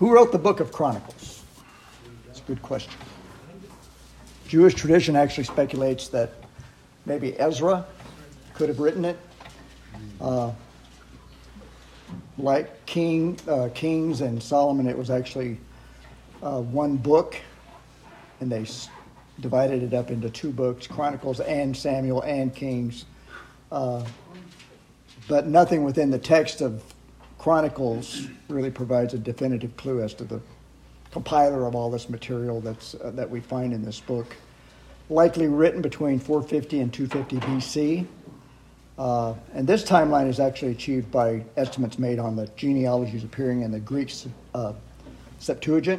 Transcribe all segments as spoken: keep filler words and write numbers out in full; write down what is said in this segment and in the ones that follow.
Who wrote the book of Chronicles? That's a good question. Jewish tradition actually speculates that maybe Ezra could have written it. Uh, like King, uh, Kings and Solomon, it was actually uh, one book, and they s- divided it up into two books, Chronicles and Samuel and Kings. Uh, but nothing within the text of Chronicles really provides a definitive clue as to the compiler of all this material that's uh, that we find in this book. Likely written between four fifty and two fifty B C. Uh, and this timeline is actually achieved by estimates made on the genealogies appearing in the Greek uh, Septuagint.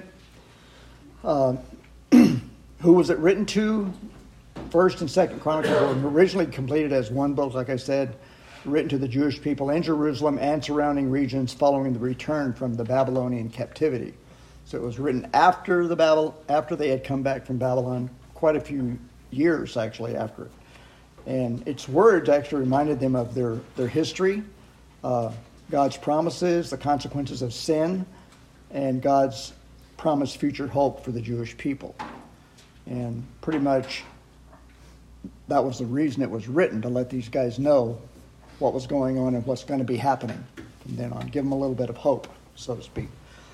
Uh, who was it written to? First and Second Chronicles were originally completed as one book, like I said, written to the Jewish people in Jerusalem and surrounding regions following the return from the Babylonian captivity. So it was written after the Babel, after they had come back from Babylon, quite a few years actually after it. And its words actually reminded them of their, their history, uh, God's promises, the consequences of sin, and God's promised future hope for the Jewish people. And pretty much that was the reason it was written, to let these guys know what was going on and what's going to be happening from then on. Give them a little bit of hope, so to speak.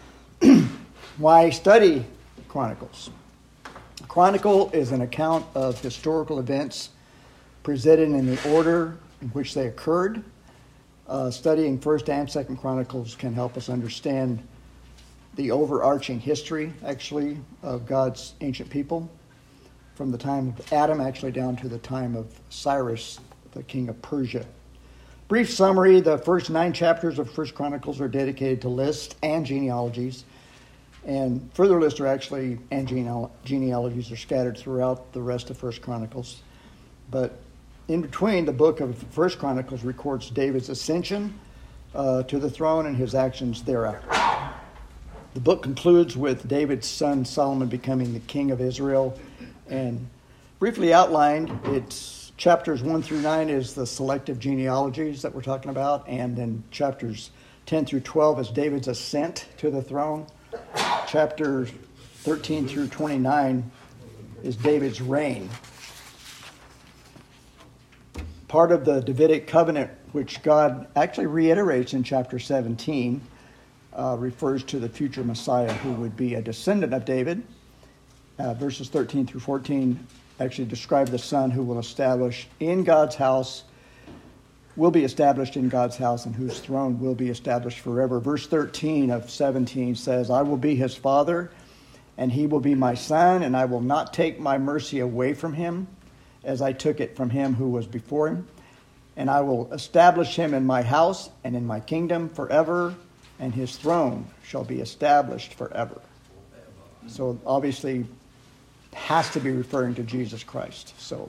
Why study Chronicles? A chronicle is an account of historical events presented in the order in which they occurred. Uh, studying First and Second Chronicles can help us understand the overarching history, actually, of God's ancient people, from the time of Adam, actually, down to the time of Cyrus, the king of Persia. Brief summary: the first nine chapters of First Chronicles are dedicated to lists and genealogies, and further lists are actually and geneal- genealogies are scattered throughout the rest of First Chronicles. But in between, the book of First Chronicles records David's ascension uh, to the throne and his actions thereafter. The book concludes with David's son Solomon becoming the king of Israel, and briefly outlined, it's chapters one through nine is the selective genealogies that we're talking about, and then chapters ten through twelve is David's ascent to the throne. Chapters thirteen through twenty-nine is David's reign. Part of the Davidic covenant, which God actually reiterates in chapter seventeen, uh, refers to the future Messiah who would be a descendant of David. Uh, verses thirteen through fourteen actually describe the son who will establish in God's house, will be established in God's house, and whose throne will be established forever. Verse thirteen of seventeen says, I will be his father, and he will be my son, and I will not take my mercy away from him, as I took it from him who was before him. And I will establish him in my house and in my kingdom forever, and his throne shall be established forever. So obviously has to be referring to Jesus Christ. So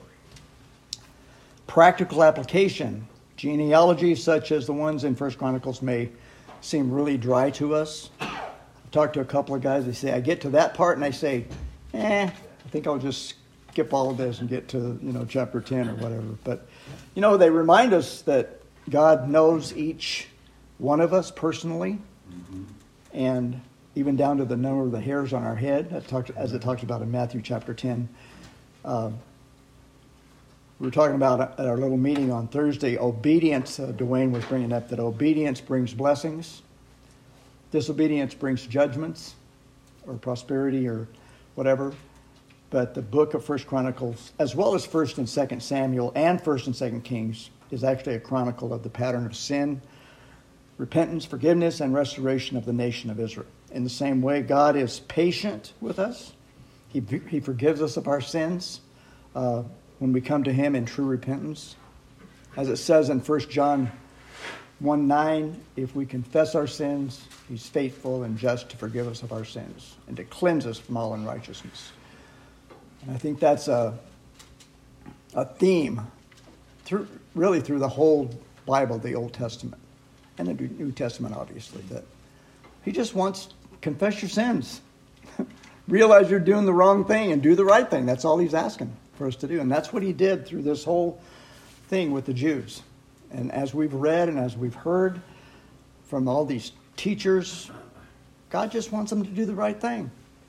practical application. Genealogies such as the ones in First Chronicles may seem really dry to us. I've talked to a couple of guys, they say, I get to that part and I say, eh, I think I'll just skip all of this and get to, you know, chapter ten or whatever. But, you know, they remind us that God knows each one of us personally, mm-hmm. and even down to the number of the hairs on our head, that talks, as it talks about in Matthew chapter ten. Uh, we were talking about at our little meeting on Thursday, obedience. Uh, Dwayne was bringing up that obedience brings blessings. Disobedience brings judgments or prosperity or whatever. But the book of First Chronicles, as well as First and Second Samuel and First and Second Kings, is actually a chronicle of the pattern of sin, repentance, forgiveness, and restoration of the nation of Israel. In the same way, God is patient with us. He, he forgives us of our sins uh, when we come to him in true repentance. As it says in First John one nine, if we confess our sins, he's faithful and just to forgive us of our sins and to cleanse us from all unrighteousness. And I think that's a, a theme, through really through the whole Bible, the Old Testament, and the New Testament, obviously, that he just wants, confess your sins. Realize you're doing the wrong thing and do the right thing. That's all he's asking for us to do. And that's what he did through this whole thing with the Jews. And as we've read and as we've heard from all these teachers, God just wants them to do the right thing.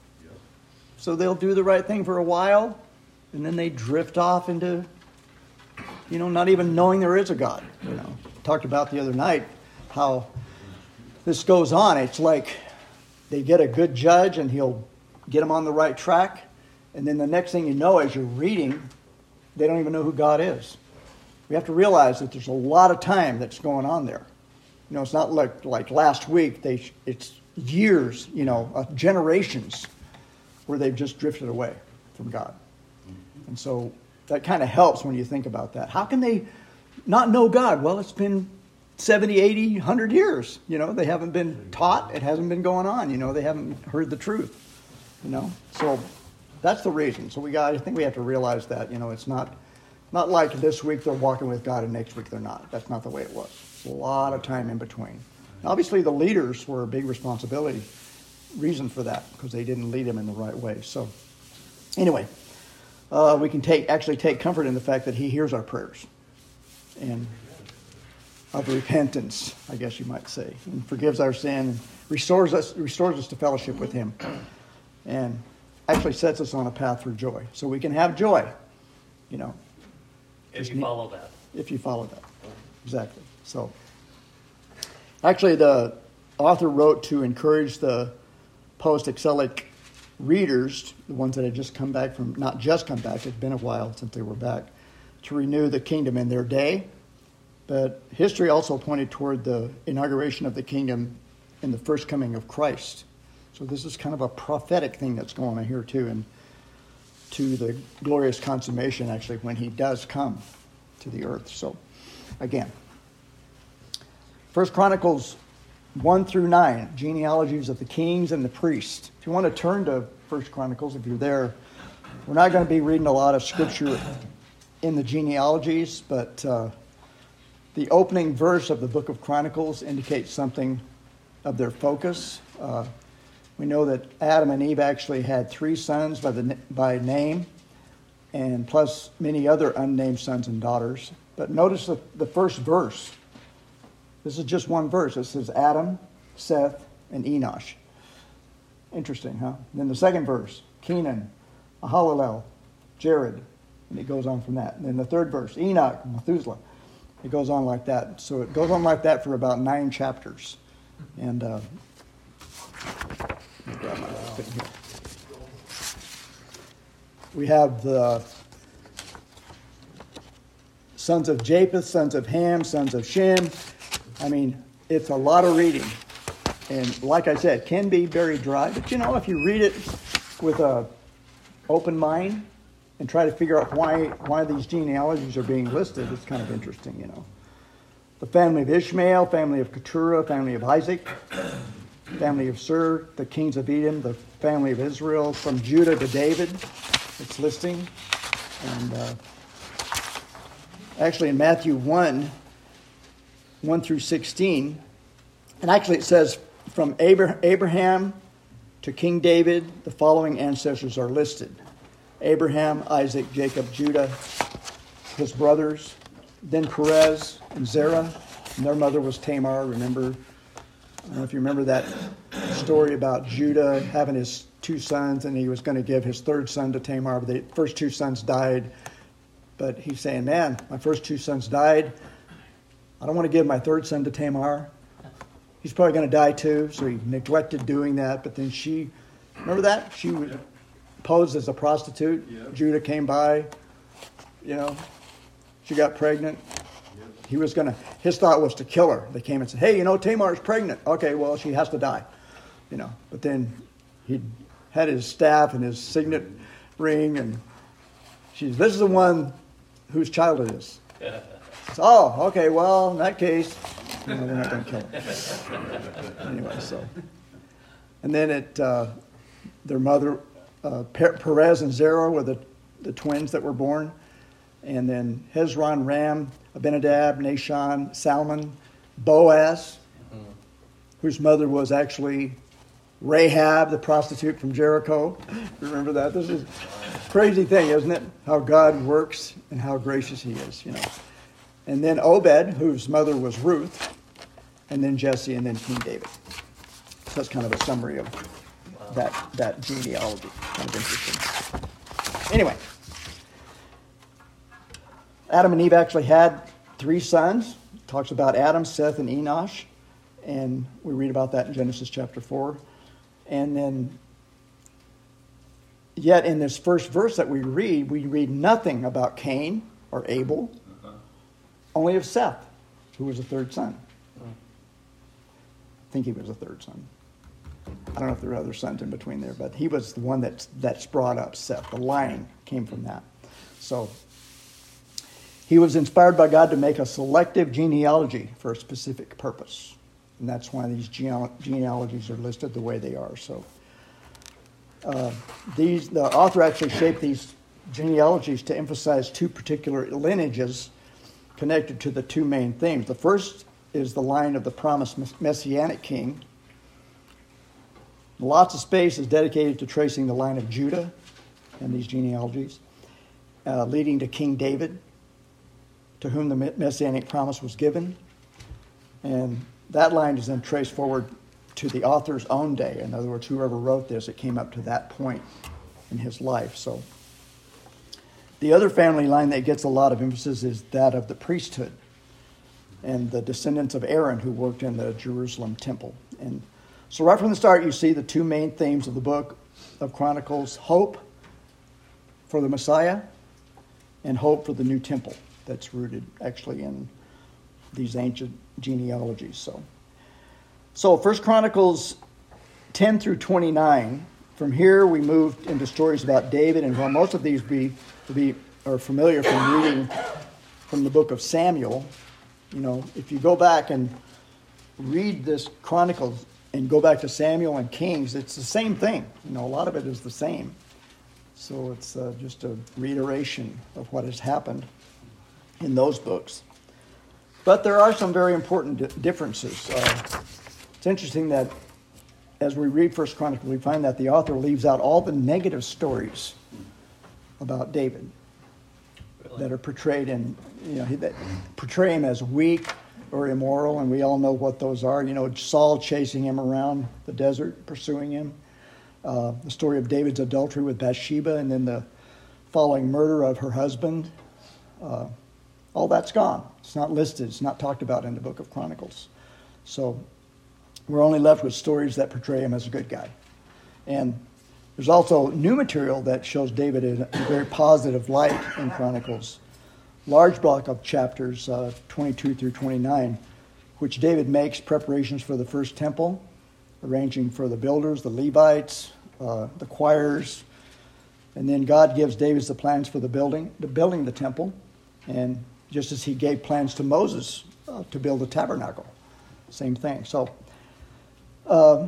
So they'll do the right thing for a while, and then they drift off into, you know, not even knowing there is a God. You know, talked about the other night how this goes on. It's like they get a good judge, and he'll get them on the right track, and then the next thing you know, as you're reading, they don't even know who God is. We have to realize that there's a lot of time that's going on there. You know, it's not like like last week. They it's years, you know, uh, generations where they've just drifted away from God. And so that kind of helps when you think about that. How can they not know God? Well, it's been seventy, eighty, one hundred years. You know, they haven't been taught. It hasn't been going on. You know, they haven't heard the truth. You know, so that's the reason. So we got. I think we have to realize that. You know, it's not not like this week they're walking with God and next week they're not. That's not the way it was. It's a lot of time in between. Now, obviously, the leaders were a big responsibility. Reason for that, because they didn't lead them in the right way. So, anyway, uh, we can take actually take comfort in the fact that He hears our prayers and of repentance, I guess you might say, and forgives our sin, and restores us restores us to fellowship with Him, and actually sets us on a path for joy, so we can have joy. You know, if you follow that. If you follow that, exactly. So, actually, the author wrote to encourage the post-exilic readers, the ones that had just come back from, not just come back, it's been a while since they were back, to renew the kingdom in their day. But history also pointed toward the inauguration of the kingdom in the first coming of Christ. So this is kind of a prophetic thing that's going on here too, and to the glorious consummation actually when He does come to the earth. So again, First Chronicles one through nine, genealogies of the kings and the priests. If you want to turn to First Chronicles, if you're there, we're not going to be reading a lot of scripture in the genealogies, but uh, the opening verse of the book of Chronicles indicates something of their focus. Uh, we know that Adam and Eve actually had three sons by the by name, and plus many other unnamed sons and daughters. But notice the, the first verse. This is just one verse. It says Adam, Seth, and Enosh. Interesting, huh? And then the second verse, Kenan, Mahalalel, Jared, and it goes on from that. And then the third verse, Enoch, Methuselah. It goes on like that. So it goes on like that for about nine chapters. And uh, let me grab my thing here. We have the sons of Japheth, sons of Ham, sons of Shem. I mean, it's a lot of reading. And like I said, it can be very dry. But, you know, if you read it with a open mind and try to figure out why why these genealogies are being listed, it's kind of interesting, you know. The family of Ishmael, family of Keturah, family of Isaac, family of Sur, the kings of Edom, the family of Israel, from Judah to David, it's listing. And uh, actually in Matthew one, one through sixteen, and actually it says from Abraham to King David, the following ancestors are listed. Abraham, Isaac, Jacob, Judah, his brothers, then Perez and Zerah, and their mother was Tamar. Remember, I don't know if you remember that story about Judah having his two sons, and he was going to give his third son to Tamar, but the first two sons died. But he's saying, man, my first two sons died. I don't want to give my third son to Tamar. He's probably going to die too, so he neglected doing that. But then she, remember that? She was posed as a prostitute. Yep. Judah came by, you know, she got pregnant. Yep. He was going to, his thought was to kill her. They came and said, hey, you know, Tamar's pregnant. Okay, well, she has to die, you know. But then he had his staff and his signet ring, and she's, this is the one whose child it is. So, oh, okay, well, in that case, you know, we're not going to kill him. Anyway, so. And then it, uh, their mother, uh, Perez and Zerah were the, the twins that were born. And then Hezron, Ram, Abinadab, Nahshon, Salmon, Boaz, mm-hmm. whose mother was actually Rahab, the prostitute from Jericho. Remember that? This is a crazy thing, isn't it? How God works and how gracious He is, you know. And then Obed, whose mother was Ruth, and then Jesse, and then King David. So that's kind of a summary of that, that genealogy. Kind of interesting. Anyway, Adam and Eve actually had three sons. It talks about Adam, Seth, and Enosh. And we read about that in Genesis chapter four. And then, yet in this first verse that we read, we read nothing about Cain or Abel, uh-huh. only of Seth, who was the third son. Uh-huh. I think he was the third son. I don't know if there were other sons in between there, but he was the one that's, that's brought up Seth. The line came from that. So he was inspired by God to make a selective genealogy for a specific purpose. And that's why these gene- genealogies are listed the way they are. So uh, these the author actually shaped these genealogies to emphasize two particular lineages connected to the two main themes. The first is the line of the promised Messianic king. Lots of space is dedicated to tracing the line of Judah in these genealogies, uh, leading to King David, to whom the Messianic promise was given. And that line is then traced forward to the author's own day. In other words, whoever wrote this, it came up to that point in his life. So the other family line that gets a lot of emphasis is that of the priesthood and the descendants of Aaron who worked in the Jerusalem temple. And so right from the start, you see the two main themes of the book of Chronicles: hope for the Messiah and hope for the new temple that's rooted actually in these ancient genealogies. So, so First Chronicles ten through twenty-nine. From here, we moved into stories about David, and while most of these be, be are familiar from reading from the book of Samuel, you know, if you go back and read this Chronicles and go back to Samuel and Kings, it's the same thing. You know, a lot of it is the same. So it's uh, just a reiteration of what has happened in those books. But there are some very important di- differences. Uh, it's interesting that as we read First Chronicles, we find that the author leaves out all the negative stories about David really? that are portrayed in, you know, that portray him as weak or immoral, and we all know what those are. You know, Saul chasing him around the desert, pursuing him. Uh, the story of David's adultery with Bathsheba, and then the following murder of her husband. Uh, all that's gone. It's not listed. It's not talked about in the book of Chronicles. So we're only left with stories that portray him as a good guy. And there's also new material that shows David in a very positive light in Chronicles. Large block of chapters, uh, twenty-two through twenty-nine, which David makes preparations for the first temple, arranging for the builders, the Levites, uh, the choirs, and then God gives David the plans for the building, the building the temple, and just as he gave plans to Moses uh, to build the tabernacle, same thing. So, um,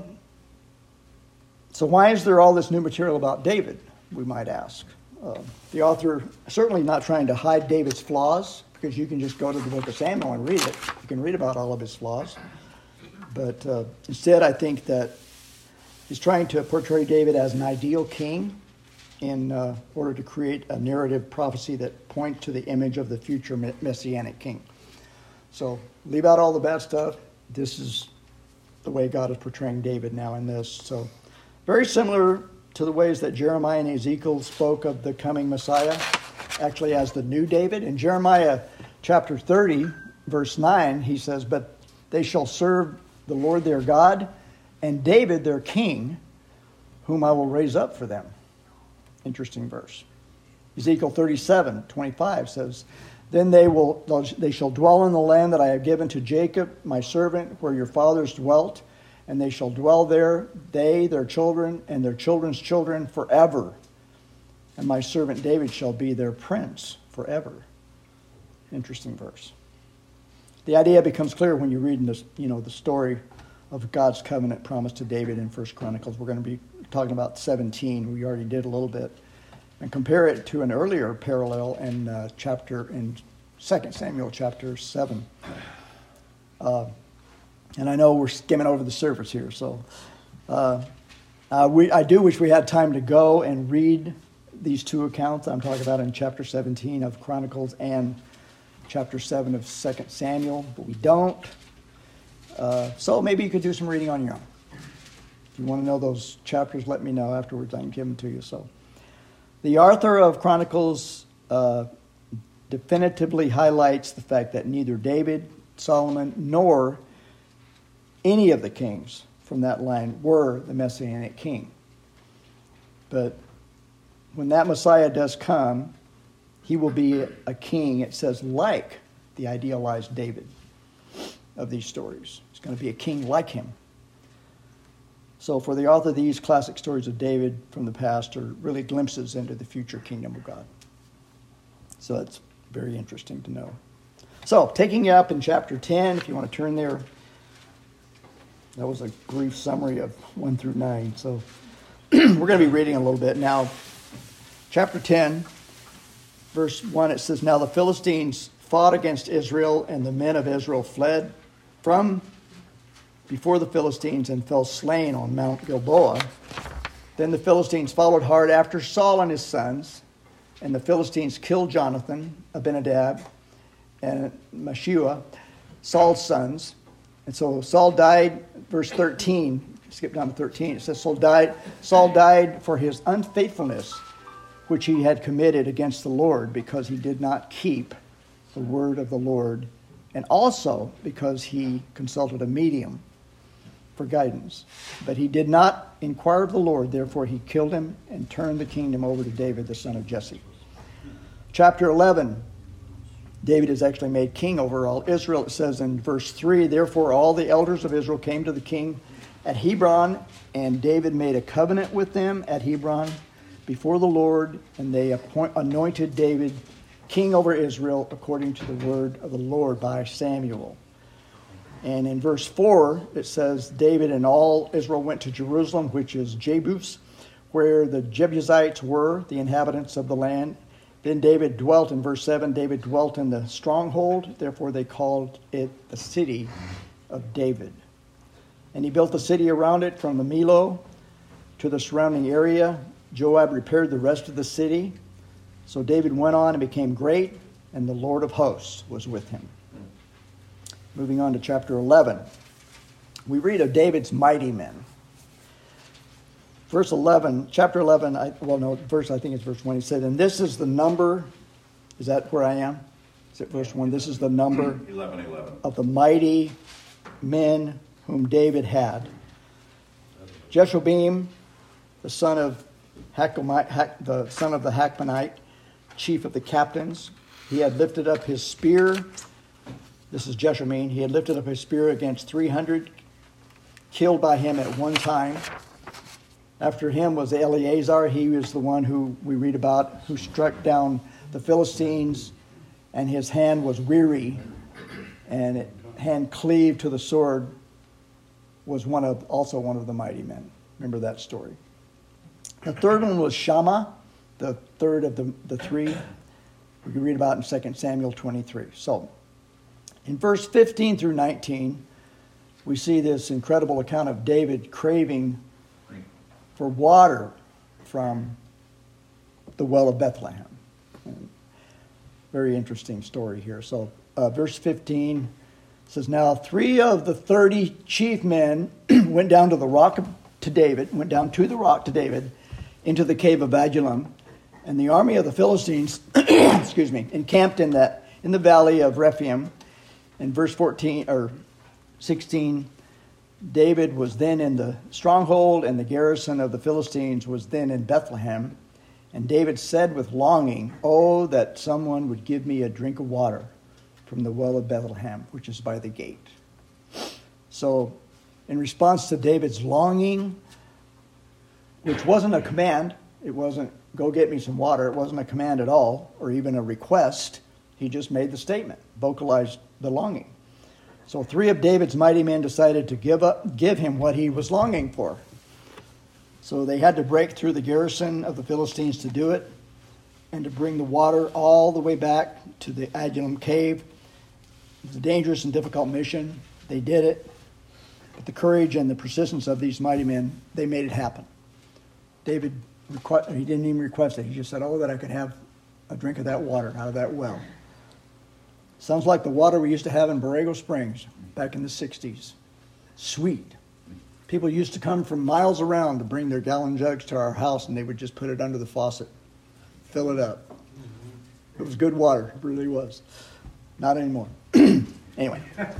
so why is there all this new material about David? We might ask. Uh, the author certainly not trying to hide David's flaws, because you can just go to the book of Samuel and read it. You can read about all of his flaws. But uh, instead, I think that he's trying to portray David as an ideal king in uh, order to create a narrative prophecy that points to the image of the future messianic king. So leave out all the bad stuff. This is the way God is portraying David now in this. So very similar to the ways that Jeremiah and Ezekiel spoke of the coming Messiah, actually as the new David. In Jeremiah chapter thirty, verse nine, he says, "But they shall serve the Lord their God, and David their king, whom I will raise up for them." Interesting verse. Ezekiel thirty-seven, twenty-five says, "Then they will they shall dwell in the land that I have given to Jacob, my servant, where your fathers dwelt, and they shall dwell there, they, their children, and their children's children forever. And my servant David shall be their prince forever." Interesting verse. The idea becomes clear when you read this, you know, the story of God's covenant promise to David in First Chronicles. We're going to be talking about seventeen. We already did a little bit, and compare it to an earlier parallel in uh, chapter in Second Samuel chapter seven. Uh, and I know we're skimming over the surface here, so uh, uh, we I do wish we had time to go and read these two accounts I'm talking about in chapter seventeen of Chronicles and chapter seven of Second Samuel, but we don't. Uh, so maybe you could do some reading on your own. If you want to know those chapters, let me know afterwards. I can give them to you. So, the author of Chronicles uh, definitively highlights the fact that neither David, Solomon, nor any of the kings from that line were the Messianic king. But when that Messiah does come, he will be a king, it says, like the idealized David of these stories. He's going to be a king like him. So for the author, these classic stories of David from the past are really glimpses into the future kingdom of God. So it's very interesting to know. So taking you up in chapter ten, if you want to turn there, that was a brief summary of one through nine. So we're going to be reading a little bit now. Chapter ten, verse one, it says, "Now the Philistines fought against Israel, and the men of Israel fled from before the Philistines and fell slain on Mount Gilboa. Then the Philistines followed hard after Saul and his sons, and the Philistines killed Jonathan, Abinadab, and Meshua, Saul's sons. And so Saul died," verse thirteen, skip down to thirteen, it says, Saul died, Saul died for his unfaithfulness, which he had committed against the Lord, because he did not keep the word of the Lord, and also because he consulted a medium for guidance. But he did not inquire of the Lord, therefore he killed him and turned the kingdom over to David, the son of Jesse. Chapter eleven, David is actually made king over all Israel. It says in verse three, "Therefore all the elders of Israel came to the king at Hebron, and David made a covenant with them at Hebron before the Lord, and they appoint, anointed David king over Israel according to the word of the Lord by Samuel." And in verse four, it says, "David and all Israel went to Jerusalem, which is Jebus, where the Jebusites were, the inhabitants of the land. Then David dwelt," in verse seven, "David dwelt in the stronghold, therefore they called it the city of David. And he built the city around it from the Millo to the surrounding area. Joab repaired the rest of the city. So David went on and became great, and the Lord of hosts was with him." Moving on to chapter eleven. We read of David's mighty men. Verse eleven, chapter eleven, I, well, no, verse, I think it's verse one. He said, "And this is the number," is that where I am? Is it verse one? "This is the number eleven, eleven. of the mighty men whom David had. Jeshobeam, the son of Hachmonite, Hach, the son of the Hachmonite, chief of the captains, he had lifted up his spear." This is Jeshobeam. "He had lifted up his spear against three hundred, killed by him at one time. After him was Eleazar. He was the one who we read about, who struck down the Philistines, and his hand was weary, and it, hand cleaved to the sword, was one of also one of the mighty men." Remember that story. The third one was Shammah, the third of the, the three. We can read about in Second Samuel twenty-three. So, in verse fifteen through nineteen, we see this incredible account of David craving for water from the well of Bethlehem. Very interesting story here. So, uh, verse fifteen says, "Now three of the thirty chief men went down to the rock of, to David, went down to the rock to David, into the cave of Adullam, and the army of the Philistines, excuse me, encamped in that in the valley of Rephaim." In verse fourteen or sixteen, David was then in the stronghold, and the garrison of the Philistines was then in Bethlehem. And David said with longing, "Oh, that someone would give me a drink of water from the well of Bethlehem, which is by the gate." So, in response to David's longing, which wasn't a command, it wasn't, "Go get me some water," it wasn't a command at all, or even a request. He just made the statement, vocalized the longing. So three of David's mighty men decided to give up, give him what he was longing for. So they had to break through the garrison of the Philistines to do it, and to bring the water all the way back to the Adullam cave. It was a dangerous and difficult mission. They did it. But the courage and the persistence of these mighty men, they made it happen. David, requ- he didn't even request it. He just said, "Oh, that I could have a drink of that water out of that well." Sounds like the water we used to have in Borrego Springs back in the sixties. Sweet. People used to come from miles around to bring their gallon jugs to our house, and they would just put it under the faucet, fill it up. It was good water. It really was. Not anymore. Anyway.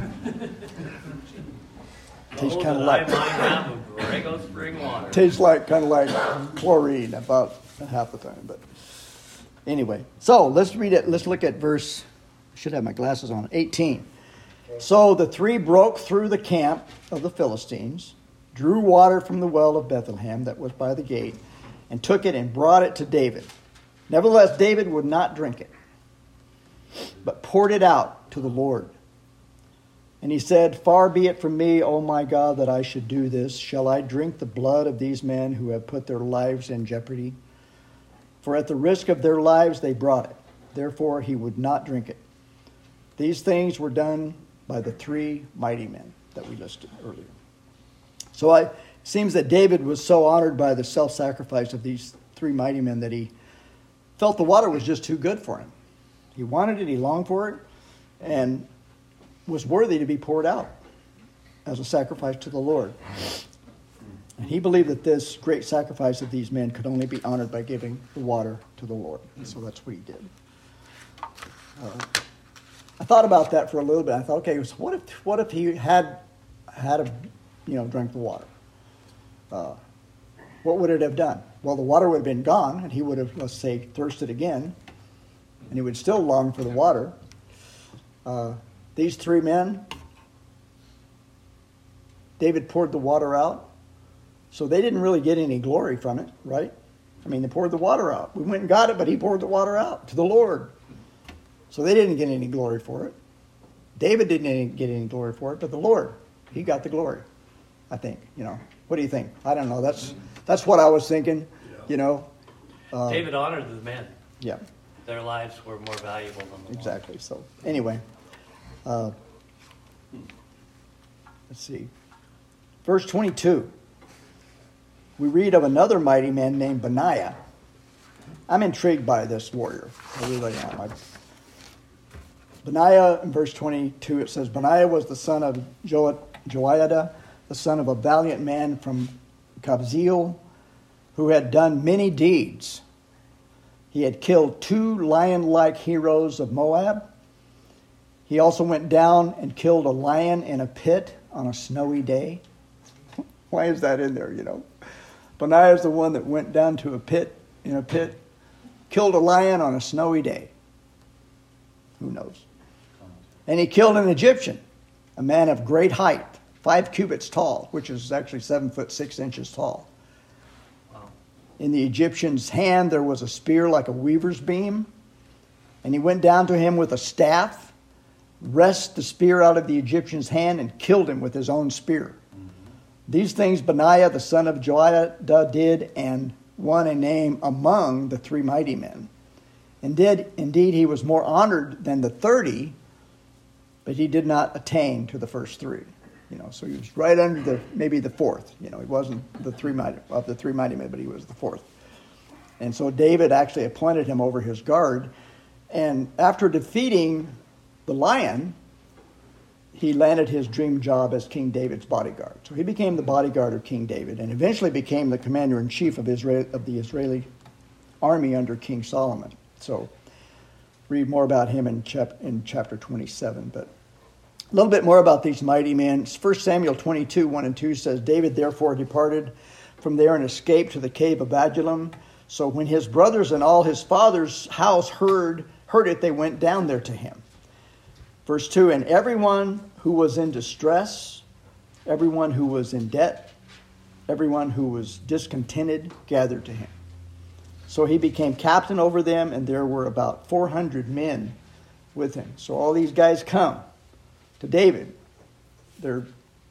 Tastes kind of like Borrego spring water. Tastes like kind of like chlorine about half the time. But anyway, so let's read it. Let's look at verse. I should have my glasses on. eighteen. So the three broke through the camp of the Philistines, drew water from the well of Bethlehem that was by the gate, and took it and brought it to David. Nevertheless, David would not drink it, but poured it out to the Lord. And he said, "Far be it from me, O my God, that I should do this. Shall I drink the blood of these men who have put their lives in jeopardy? For at the risk of their lives they brought it. Therefore he would not drink it." These things were done by the three mighty men that we listed earlier. So I, it seems that David was so honored by the self-sacrifice of these three mighty men that he felt the water was just too good for him. He wanted it, he longed for it, and was worthy to be poured out as a sacrifice to the Lord. And he believed that this great sacrifice of these men could only be honored by giving the water to the Lord. And so that's what he did. Uh, I thought about that for a little bit. I thought, okay, so what if what if he had had a, you know, drank the water? Uh, what would it have done? Well, the water would have been gone, and he would have, let's say, thirsted again, and he would still long for the water. Uh, these three men, David poured the water out, so they didn't really get any glory from it, right? I mean, they poured the water out. We went and got it, but he poured the water out to the Lord. So they didn't get any glory for it. David didn't get any glory for it, but the Lord, he got the glory, I think. You know, what do you think? I don't know. That's that's what I was thinking, you know. Uh, David honored the men. Yeah. Their lives were more valuable than the Exactly. So anyway, uh, let's see. Verse twenty-two. We read of another mighty man named Benaiah. I'm intrigued by this warrior. I really am. I, Benaiah, in verse twenty-two, it says, Benaiah was the son of jo- Joiada, the son of a valiant man from Kabzeel, who had done many deeds. He had killed two lion-like heroes of Moab. He also went down and killed a lion in a pit on a snowy day. Why is that in there, you know? Benaiah is the one that went down to a pit, in a pit, killed a lion on a snowy day. Who knows? And he killed an Egyptian, a man of great height, five cubits tall, which is actually seven foot six inches tall. Wow. In the Egyptian's hand there was a spear like a weaver's beam, and he went down to him with a staff, wrested the spear out of the Egyptian's hand, and killed him with his own spear. Mm-hmm. These things Benaiah, the son of Joiada, did, and won a name among the three mighty men. And did indeed he was more honored than the thirty, but he did not attain to the first three. You know, so he was right under the maybe the fourth. You know, he wasn't the three mighty of the three mighty men, but he was the fourth. And so David actually appointed him over his guard. And after defeating the lion, he landed his dream job as King David's bodyguard. So he became the bodyguard of King David, and eventually became the commander in chief of Israel of the Israeli army under King Solomon. So read more about him in, chap- in chapter twenty-seven. But a little bit more about these mighty men. First Samuel twenty-two, one and two says, David therefore departed from there and escaped to the cave of Adullam. So when his brothers and all his father's house heard, heard it, they went down there to him. Verse two, and everyone who was in distress, everyone who was in debt, everyone who was discontented gathered to him. So he became captain over them, and there were about four hundred men with him. So all these guys come to David. They're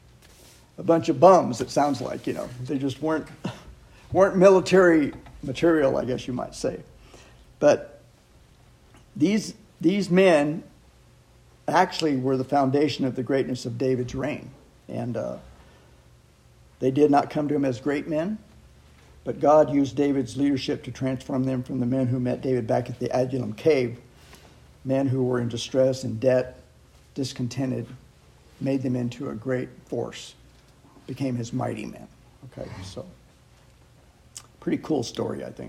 a bunch of bums, it sounds like, you know. They just weren't weren't military material, I guess you might say. But these these men actually were the foundation of the greatness of David's reign. And uh, they did not come to him as great men, but God used David's leadership to transform them from the men who met David back at the Adullam cave, men who were in distress and debt, discontented, made them into a great force became his mighty men. Okay, so pretty cool story, I think.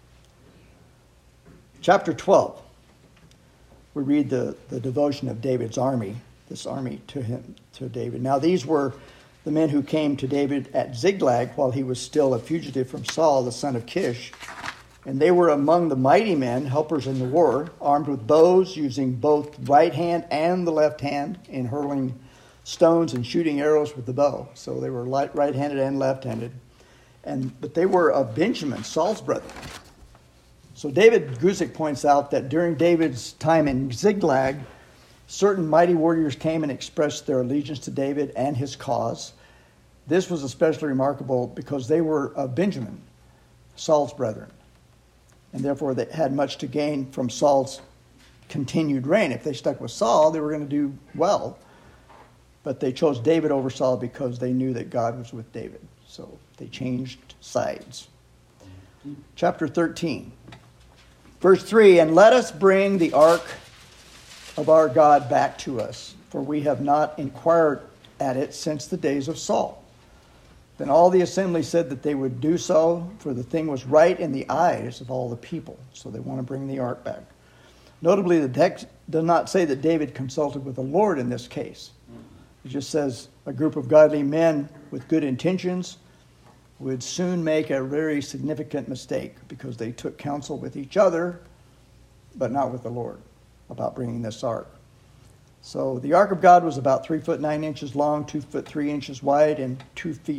Chapter twelve, we read the, the devotion of David's army, this army to him, to David. Now these were the men who came to David at Ziklag while he was still a fugitive from Saul, the son of Kish. And they were among the mighty men, helpers in the war, armed with bows, using both right hand and the left hand in hurling stones and shooting arrows with the bow. So they were right-handed and left-handed. And but they were of Benjamin, Saul's brother. So David Guzik points out that during David's time in Ziklag, certain mighty warriors came and expressed their allegiance to David and his cause. This was especially remarkable because they were of Benjamin, Saul's brethren. And therefore they had much to gain from Saul's continued reign. If they stuck with Saul, they were going to do well. But they chose David over Saul because they knew that God was with David. So they changed sides. Chapter thirteen. Verse three, and let us bring the ark of our God back to us, for we have not inquired at it since the days of Saul. Then all the assembly said that they would do so, for the thing was right in the eyes of all the people. So they want to bring the ark back. Notably, the text does not say that David consulted with the Lord in this case. It just says a group of godly men with good intentions would soon make a very significant mistake because they took counsel with each other, but not with the Lord, about bringing this ark. So the ark of God was about three foot nine inches long, two foot three inches wide, and two feet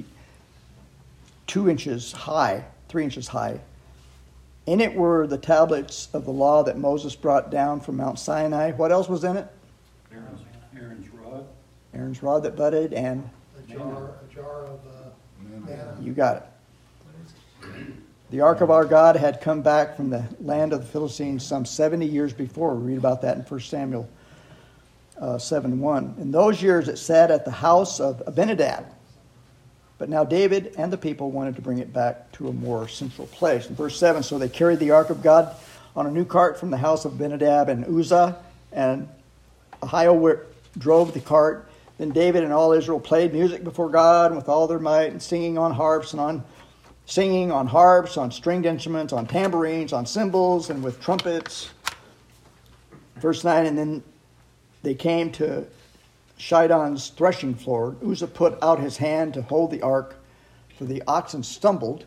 two inches high, three inches high. In it were the tablets of the law that Moses brought down from Mount Sinai. What else was in it? Aaron's, Aaron's rod. Aaron's rod that budded, and A jar, a jar of uh, manna. you got it. The ark of our God had come back from the land of the Philistines some seventy years before. We read about that in First Samuel uh, seven one. In those years it sat at the house of Abinadab. But now David and the people wanted to bring it back to a more central place. In verse seven, so they carried the ark of God on a new cart from the house of Abinadab and Uzzah, and Ahio drove the cart. Then David and all Israel played music before God with all their might, and singing on harps and on singing on harps, on stringed instruments, on tambourines, on cymbals, and with trumpets. Verse nine, and then they came to Shidon's threshing floor. Uzzah put out his hand to hold the ark, for the oxen stumbled.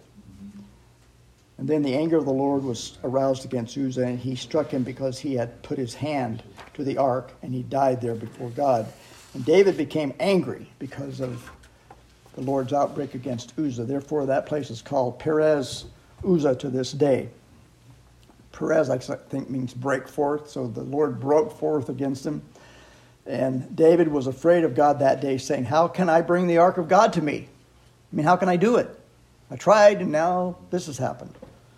And then the anger of the Lord was aroused against Uzzah, and he struck him because he had put his hand to the ark, and he died there before God. And David became angry because of the Lord's outbreak against Uzzah. Therefore, that place is called Perez Uzzah to this day. Perez, I think, means break forth. So the Lord broke forth against him. And David was afraid of God that day, saying, how can I bring the ark of God to me? I mean, how can I do it? I tried, and now this has happened.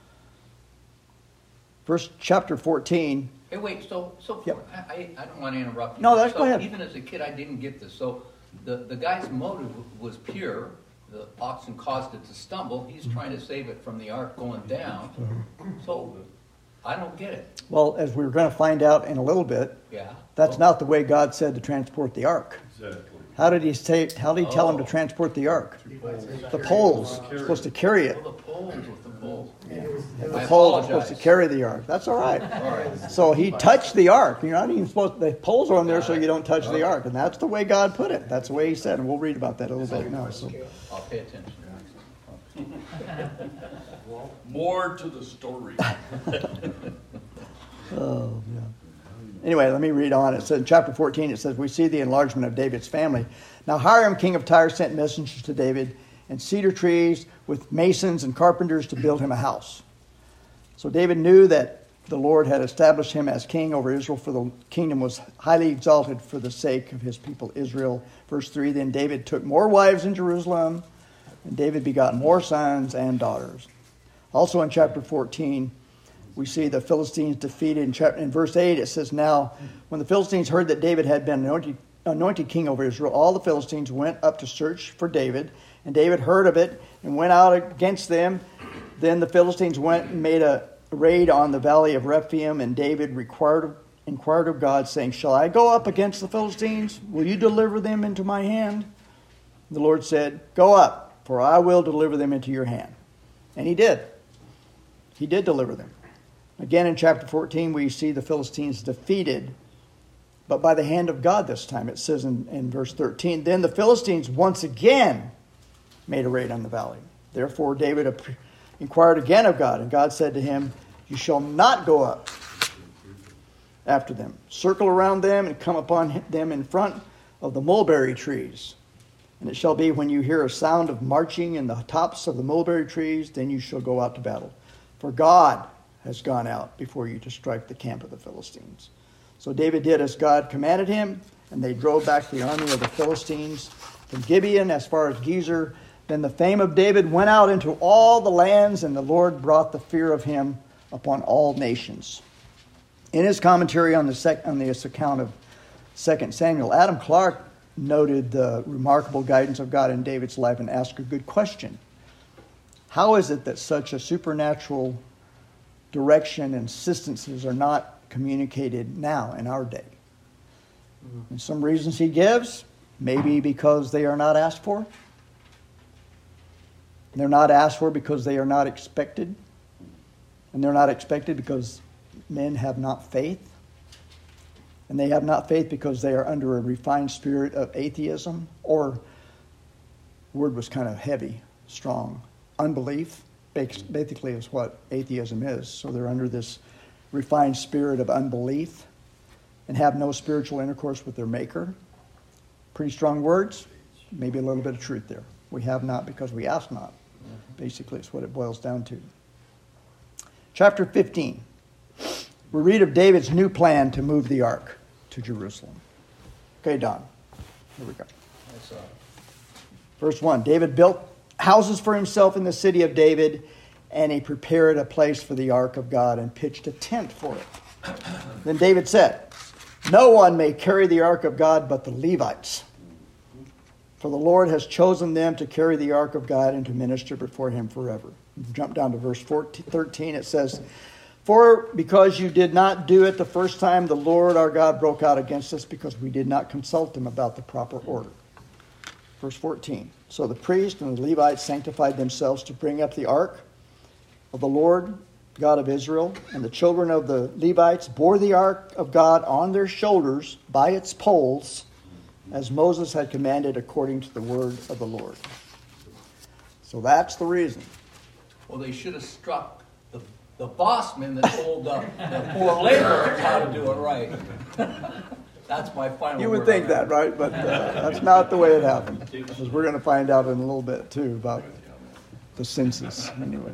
Verse chapter fourteen. Hey, wait, so, so Yep. I, I don't want to interrupt you. No, that's- so go ahead. Even as a kid, I didn't get this. So the, the guy's motive was pure. The oxen caused it to stumble. He's trying to save it from the ark going down. So I don't get it. Well, as we're going to find out in a little bit, Yeah. that's Oh, not the way God said to transport the ark. Exactly. How did he say? How did he tell him to Oh. transport the ark? Poles. The poles were supposed to carry it. Oh, the poles with the poles. The I poles were supposed to apologize. carry the ark. That's all right. All right. So he touched the ark. You're not even supposed. The poles are on there so you don't touch the ark, and that's the way God put it. That's the way He said, and we'll read about that a little bit now. So, I'll pay attention. More to the story. oh yeah. Anyway, let me read on. It says in chapter fourteen. It says, "We see the enlargement of David's family. Now Hiram, king of Tyre, sent messengers to David and cedar trees with masons and carpenters to build him a house. So David knew that the Lord had established him as king over Israel, for the kingdom was highly exalted for the sake of his people Israel." Verse three, then David took more wives in Jerusalem, and David begot more sons and daughters. Also in chapter fourteen, we see the Philistines defeated. In, chapter, in verse eight, it says, "Now, when the Philistines heard that David had been anointed, anointed king over Israel, all the Philistines went up to search for David. And David heard of it and went out against them. Then the Philistines went and made a raid on the valley of Rephaim, and David required, inquired of God, saying, shall I go up against the Philistines? Will you deliver them into my hand? The Lord said, "Go up, for I will deliver them into your hand." And he did. He did deliver them. Again, in chapter fourteen, we see the Philistines defeated, but by the hand of God this time. It says in, in verse thirteen, "Then the Philistines once again made a raid on the valley. Therefore David inquired again of God, and God said to him, 'You shall not go up after them. Circle around them and come upon them in front of the mulberry trees. And it shall be when you hear a sound of marching in the tops of the mulberry trees, then you shall go out to battle. For God has gone out before you to strike the camp of the Philistines.' So David did as God commanded him, and they drove back the army of the Philistines from Gibeon as far as Gezer. Then the fame of David went out into all the lands, and the Lord brought the fear of him upon all nations." In his commentary on the sec- on this account of Second Samuel, Adam Clark noted the remarkable guidance of God in David's life and asked a good question. How is it that such a supernatural direction and assistances are not communicated now in our day? And some reasons he gives, maybe because they are not asked for. They're not asked for because they are not expected. And they're not expected because men have not faith. And they have not faith because they are under a refined spirit of atheism, or, word was kind of heavy, strong, unbelief, basically is what atheism is. So they're under this refined spirit of unbelief and have no spiritual intercourse with their Maker. Pretty strong words, maybe a little bit of truth there. We have not because we ask not. Basically, it's what it boils down to. Chapter fifteen. We read of David's new plan to move the ark to Jerusalem. Okay, Don. Here we go. That's, uh, Verse one. David built houses for himself in the city of David, and he prepared a place for the ark of God and pitched a tent for it. Then David said, "No one may carry the ark of God but the Levites. For the Lord has chosen them to carry the ark of God and to minister before him forever." Jump down to verse fourteen, thirteen. It says, "For because you did not do it the first time, the Lord our God broke out against us because we did not consult him about the proper order." Verse fourteen. "So the priest and the Levites sanctified themselves to bring up the ark of the Lord God of Israel, and the children of the Levites bore the ark of God on their shoulders by its poles, as Moses had commanded according to the word of the Lord." So that's the reason. well, they should have struck the, the bossman that told the, the poor laborers how to do it right. That's my final You word would think on that, right? But uh, that's not the way it happened. Because we're going to find out in a little bit, too, about the census. Anyway.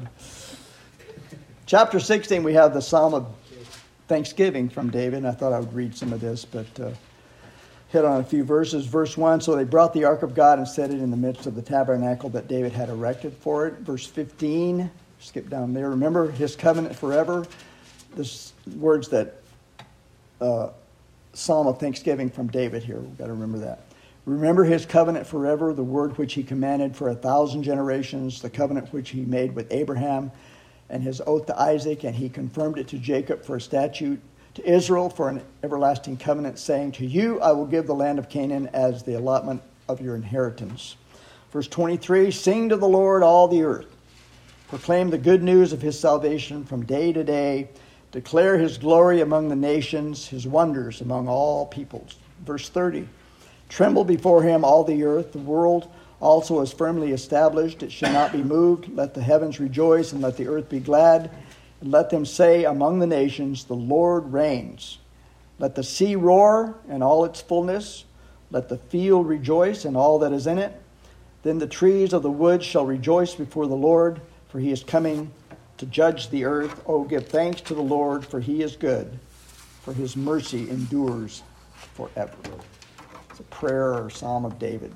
Chapter sixteen, we have the Psalm of Thanksgiving from David. And I thought I would read some of this, but uh, hit on a few verses. Verse one, "So they brought the ark of God and set it in the midst of the tabernacle that David had erected for it." Verse fifteen, skip down there. "Remember his covenant forever." This words that uh, Psalm of Thanksgiving from David here. We've got to remember that. "Remember his covenant forever, the word which he commanded for a thousand generations, the covenant which he made with Abraham, and his oath to Isaac, and he confirmed it to Jacob for a statute, to Israel for an everlasting covenant, saying, to you I will give the land of Canaan as the allotment of your inheritance." Verse twenty-three, "Sing to the Lord, all the earth. Proclaim the good news of his salvation from day to day. Declare his glory among the nations, his wonders among all peoples." Verse thirty, "Tremble before him, all the earth. The world also is firmly established. It shall not be moved. Let the heavens rejoice, and let the earth be glad. And let them say among the nations, the Lord reigns. Let the sea roar and all its fullness. Let the field rejoice and all that is in it. Then the trees of the wood shall rejoice before the Lord, for he is coming to judge the earth. Oh, give thanks to the Lord, for he is good, for his mercy endures forever." It's a prayer or psalm of David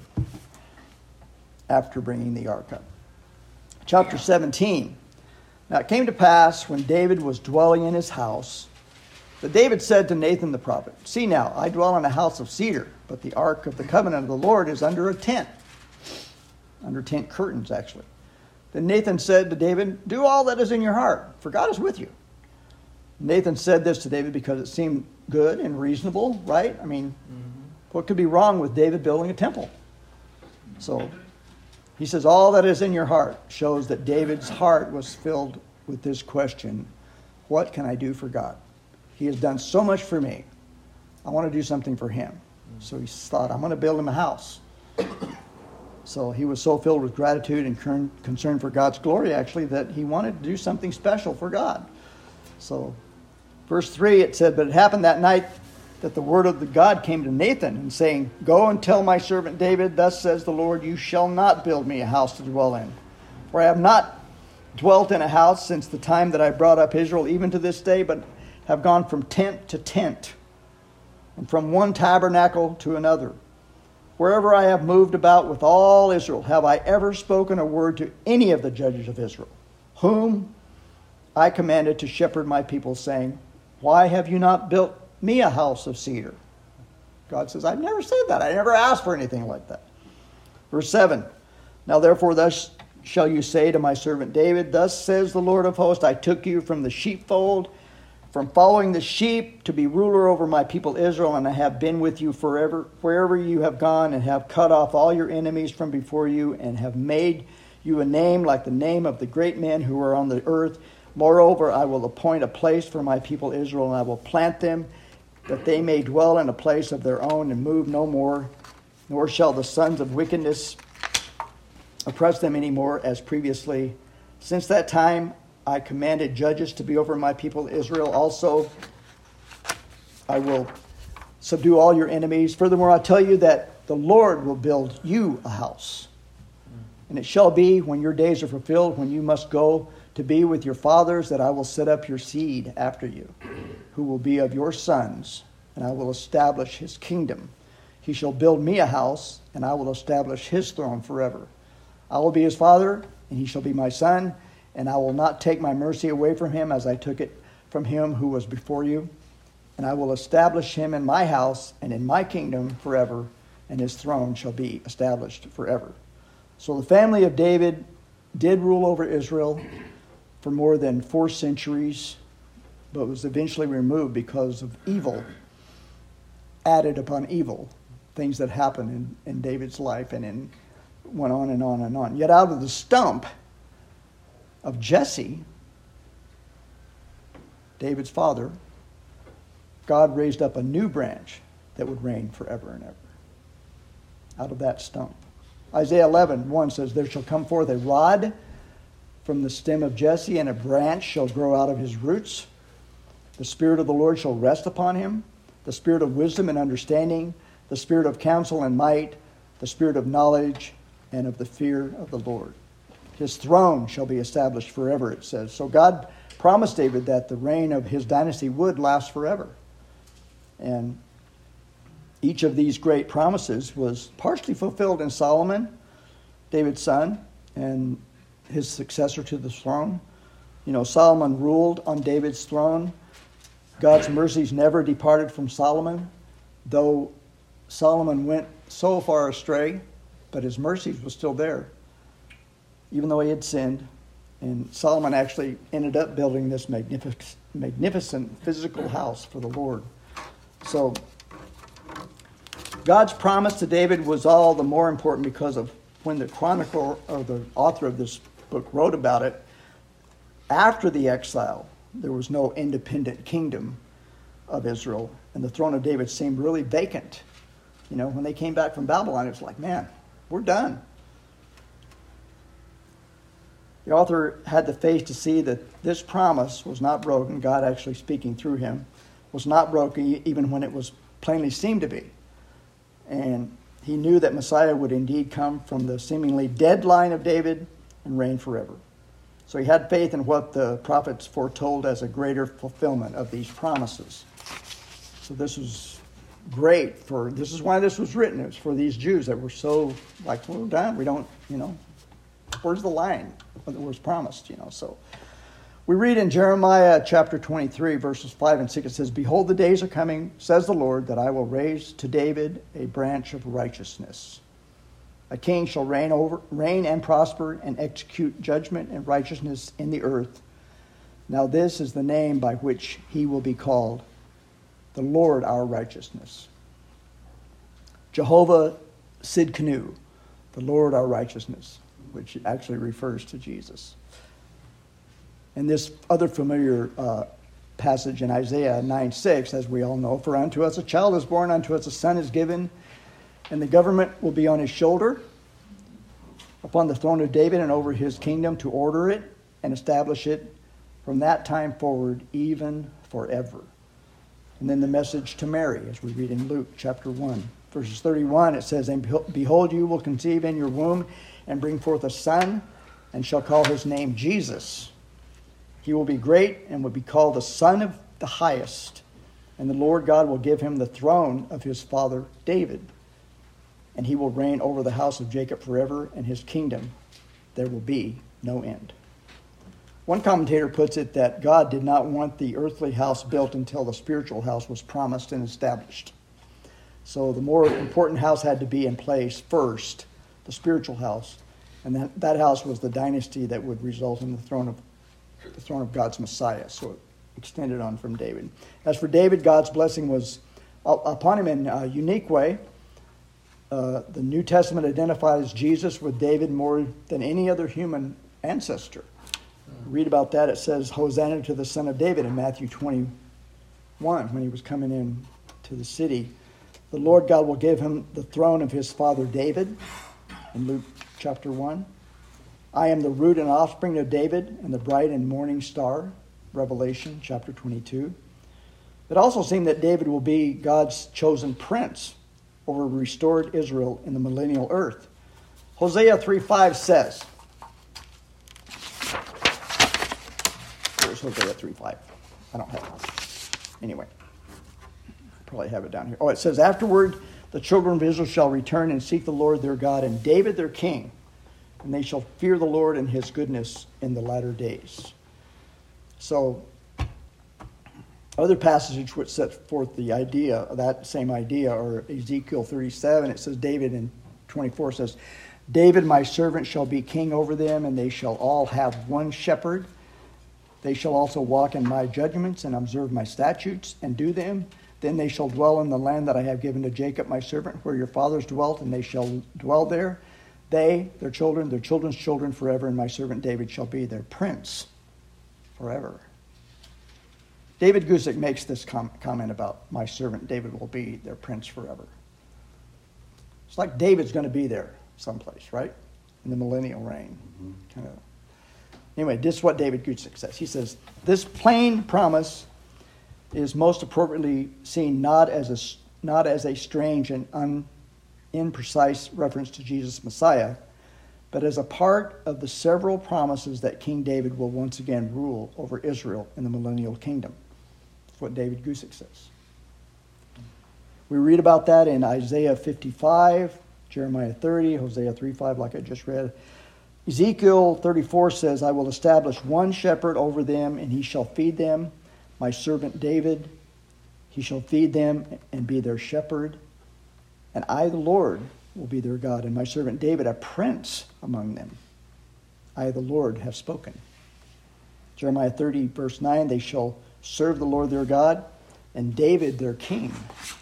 after bringing the ark up. Chapter seventeen. "Now it came to pass, when David was dwelling in his house, that David said to Nathan the prophet, see now, I dwell in a house of cedar, but the ark of the covenant of the Lord is under a tent." Under tent curtains, actually. "Then Nathan said to David, do all that is in your heart, for God is with you." Nathan said this to David because it seemed good and reasonable, right? I mean, mm-hmm. What could be wrong with David building a temple? So He says, all that is in your heart shows that David's heart was filled with this question, what can I do for God? He has done so much for me. I want to do something for him. So he thought, I'm going to build him a house. So he was so filled with gratitude and concern for God's glory, actually, that he wanted to do something special for God. So verse three, it said, but it happened that night that the word of the God came to Nathan, and saying, go and tell my servant David, thus says the Lord, you shall not build me a house to dwell in. For I have not dwelt in a house since the time that I brought up Israel, even to this day, but have gone from tent to tent, and from one tabernacle to another. Wherever I have moved about with all Israel, have I ever spoken a word to any of the judges of Israel, whom I commanded to shepherd my people, saying, why have you not built me a house of cedar? God says, I never said that. I never asked for anything like that. Verse seven, now therefore thus shall you say to my servant David, thus says the Lord of hosts, I took you from the sheepfold, from following the sheep, to be ruler over my people Israel, and I have been with you forever, wherever you have gone, and have cut off all your enemies from before you, and have made you a name like the name of the great men who are on the earth. Moreover, I will appoint a place for my people Israel, and I will plant them, that they may dwell in a place of their own, and move no more, nor shall the sons of wickedness oppress them any more as previously. Since that time I commanded judges to be over my people Israel. Also, I will subdue all your enemies. Furthermore, I tell you that the Lord will build you a house. And it shall be, when your days are fulfilled, when you must go to be with your fathers, that I will set up your seed after you, who will be of your sons, and I will establish his kingdom. He shall build me a house, and I will establish his throne forever. I will be his father, and he shall be my son, and I will not take my mercy away from him as I took it from him who was before you. And I will establish him in my house and in my kingdom forever, and his throne shall be established forever. So the family of David did rule over Israel for more than four centuries, but was eventually removed because of evil, added upon evil, things that happened in, in David's life, and in, went on and on and on. Yet out of the stump of Jesse, David's father, God raised up a new branch that would reign forever and ever. Out of that stump. Isaiah eleven one says, there shall come forth a rod from the stem of Jesse, and a branch shall grow out of his roots. The Spirit of the Lord shall rest upon him, the Spirit of wisdom and understanding, the Spirit of counsel and might, the Spirit of knowledge and of the fear of the Lord. His throne shall be established forever, it says. So God promised David that the reign of his dynasty would last forever. And each of these great promises was partially fulfilled in Solomon, David's son, and his successor to the throne. You know, Solomon ruled on David's throne. God's mercies never departed from Solomon, though Solomon went so far astray, but his mercies were still there, even though he had sinned. And Solomon actually ended up building this magnific- magnificent physical house for the Lord. So God's promise to David was all the more important because of when the chronicler or the author of this book wrote about it. After the exile, there was no independent kingdom of Israel, and the throne of David seemed really vacant. You know, when they came back from Babylon, it was like, man, we're done. The author had the faith to see that this promise was not broken, God actually speaking through him, was not broken even when it was plainly seemed to be. And he knew that Messiah would indeed come from the seemingly dead line of David and reign forever. So he had faith in what the prophets foretold as a greater fulfillment of these promises. So this was great for, this is why this was written. It was for these Jews that were so like, well, we're done. We don't, you know, where's the line that was promised, you know? So we read in Jeremiah chapter twenty-three, verses five and six, it says, behold, the days are coming, says the Lord, that I will raise to David a branch of righteousness. A king shall reign over, reign and prosper and execute judgment and righteousness in the earth. Now this is the name by which he will be called, the Lord our righteousness. Jehovah Sidkenu, the Lord our righteousness. which actually refers to Jesus. And this other familiar uh, passage in Isaiah nine six, as we all know, for unto us a child is born, unto us a son is given, and the government will be on his shoulder, upon the throne of David and over his kingdom, to order it and establish it from that time forward, even forever. And then the message to Mary, as we read in Luke chapter one, verses thirty-one, it says, and behold, you will conceive in your womb and bring forth a son, and shall call his name Jesus. He will be great and will be called the Son of the Highest. And the Lord God will give him the throne of his father David. And he will reign over the house of Jacob forever, and his kingdom there will be no end. One commentator puts it that God did not want the earthly house built until the spiritual house was promised and established. So the more important house had to be in place first, the spiritual house. And that, that house was the dynasty that would result in the throne of the throne of God's Messiah. So it extended on from David. As for David, God's blessing was upon him in a unique way. Uh, the New Testament identifies Jesus with David more than any other human ancestor. Read about that. It says, Hosanna to the Son of David in Matthew twenty-one, when he was coming in to the city. The Lord God will give him the throne of his father David in Luke chapter one. I am the root and offspring of David and the bright and morning star, Revelation chapter twenty-two. It also seemed that David will be God's chosen prince over restored Israel in the millennial earth. Hosea three five says, where's Hosea three five? I don't have it. Anyway, probably have it down here. Oh, it says, afterward the children of Israel shall return and seek the Lord their God and David their king, and they shall fear the Lord and his goodness in the latter days. So, other passages which set forth the idea, that same idea, are Ezekiel thirty-seven. It says, David in twenty-four says, David my servant shall be king over them, and they shall all have one shepherd. They shall also walk in my judgments and observe my statutes and do them. Then they shall dwell in the land that I have given to Jacob my servant, where your fathers dwelt, and they shall dwell there. They, their children, their children's children forever, and my servant David shall be their prince forever. David Guzik makes this com- comment about my servant David will be their prince forever. It's like David's going to be there someplace, right? In the millennial reign. Mm-hmm. Kind of. Anyway, this is what David Guzik says. He says, this plain promise is most appropriately seen not as a, not as a strange and un imprecise reference to Jesus Messiah, but as a part of the several promises that King David will once again rule over Israel in the millennial kingdom. That's what David Guzik says. We read about that in Isaiah fifty-five, Jeremiah thirty, Hosea three five, like I just read. Ezekiel thirty-four says, I will establish one shepherd over them, and he shall feed them, my servant David. He shall feed them and be their shepherd. And I, the Lord, will be their God, and my servant David, a prince among them. I, the Lord, have spoken. Jeremiah thirty, verse nine, they shall serve the Lord their God, and David their king,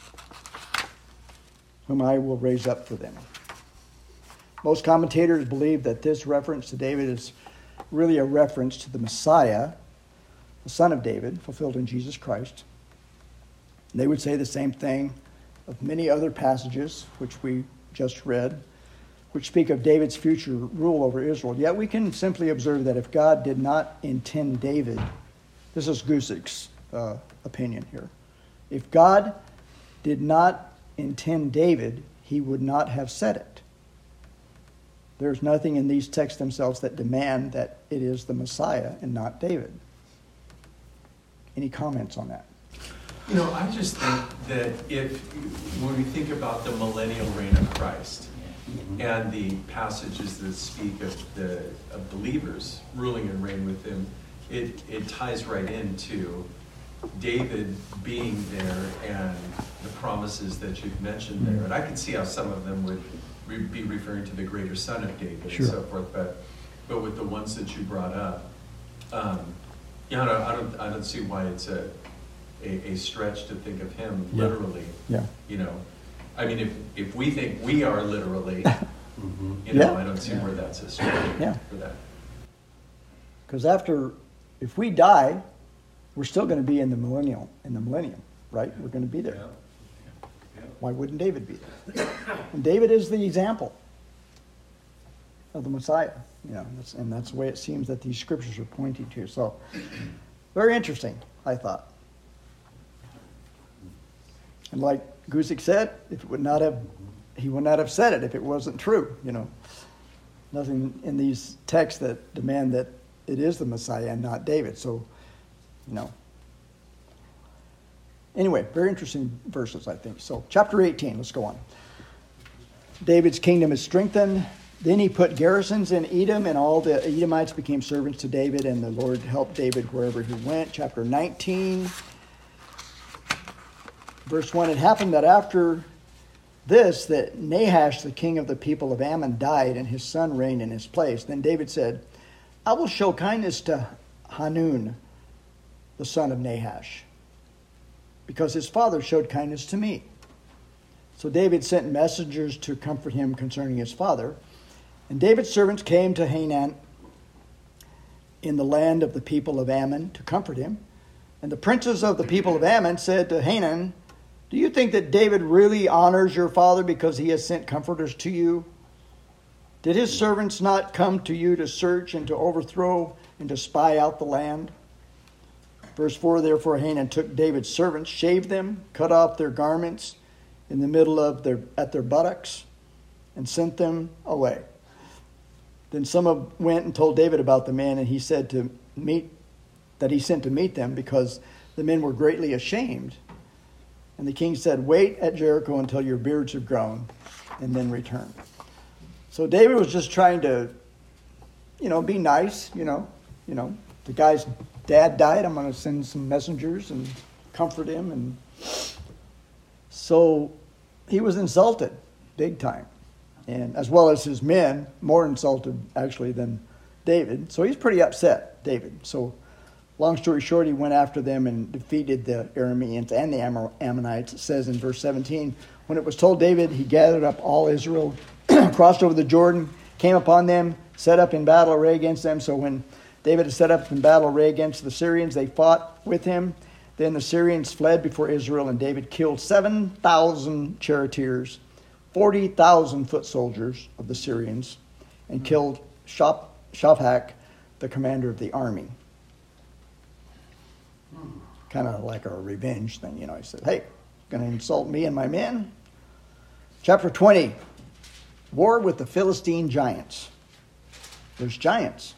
whom I will raise up for them. Most commentators believe that this reference to David is really a reference to the Messiah, the son of David, fulfilled in Jesus Christ. They would say the same thing of many other passages which we just read, which speak of David's future rule over Israel. Yet we can simply observe that if God did not intend David, this is Guzik's uh, opinion here, if God did not intend David, he would not have said it. There's nothing in these texts themselves that demand that it is the Messiah and not David. Any comments on that? You know, I just think that if, when we think about the millennial reign of Christ and the passages that speak of the of believers ruling and reign with him, it, it ties right into David being there and the promises that you've mentioned there. And I can see how some of them would re- be referring to the greater son of David Sure. and so forth, but but with the ones that you brought up, um, yeah, I don't, I don't, I don't see why it's a A, a stretch to think of him Yeah. literally. Yeah. You know, I mean, if if we think we are literally You know, Yeah. I don't see where that's a story Yeah. for that. Because after, if we die, we're still going to be in the millennium, in the millennium, right? We're going to be there. Why wouldn't David be there? And David is the example of the Messiah, you know, and that's, and that's the way it seems that these scriptures are pointing to. So, very interesting, I thought. And like Guzik said, if it would not have, he would not have said it if it wasn't true, you know. Nothing in these texts that demand that it is the Messiah and not David. So, you know. Anyway, very interesting verses, I think. So, chapter eighteen, let's go on. David's kingdom is strengthened. Then he put garrisons in Edom, and all the Edomites became servants to David, and the Lord helped David wherever he went. Chapter nineteen, verse one, it happened that after this, that Nahash, the king of the people of Ammon, died, and his son reigned in his place. Then David said, I will show kindness to Hanun, the son of Nahash, because his father showed kindness to me. So David sent messengers to comfort him concerning his father. And David's servants came to Hanan in the land of the people of Ammon to comfort him. And the princes of the people of Ammon said to Hanan, do you think that David really honors your father because he has sent comforters to you? Did his servants not come to you to search and to overthrow and to spy out the land? Verse four, therefore Hanan took David's servants, shaved them, cut off their garments in the middle of their at their buttocks, and sent them away. Then some of went and told David about the men, and he said to meet that he sent to meet them because the men were greatly ashamed. And the king said, wait at Jericho until your beards have grown, and then return. So David was just trying to, you know, be nice, you know, you know, the guy's dad died, I'm going to send some messengers and comfort him. And so he was insulted big time. And as well as his men, more insulted actually than David. So he's pretty upset, David. So long story short, he went after them and defeated the Arameans and the Ammonites. It says in verse seventeen, when it was told David, he gathered up all Israel, crossed over the Jordan, came upon them, set up in battle array against them. So when David had set up in battle array against the Syrians, they fought with him. Then the Syrians fled before Israel, and David killed seven thousand charioteers, forty thousand foot soldiers of the Syrians, and killed Shop, Shophak, the commander of the army. Kind of like a revenge thing, you know. He said, hey, going to insult me and my men? Chapter twenty, war with the Philistine giants. There's giants.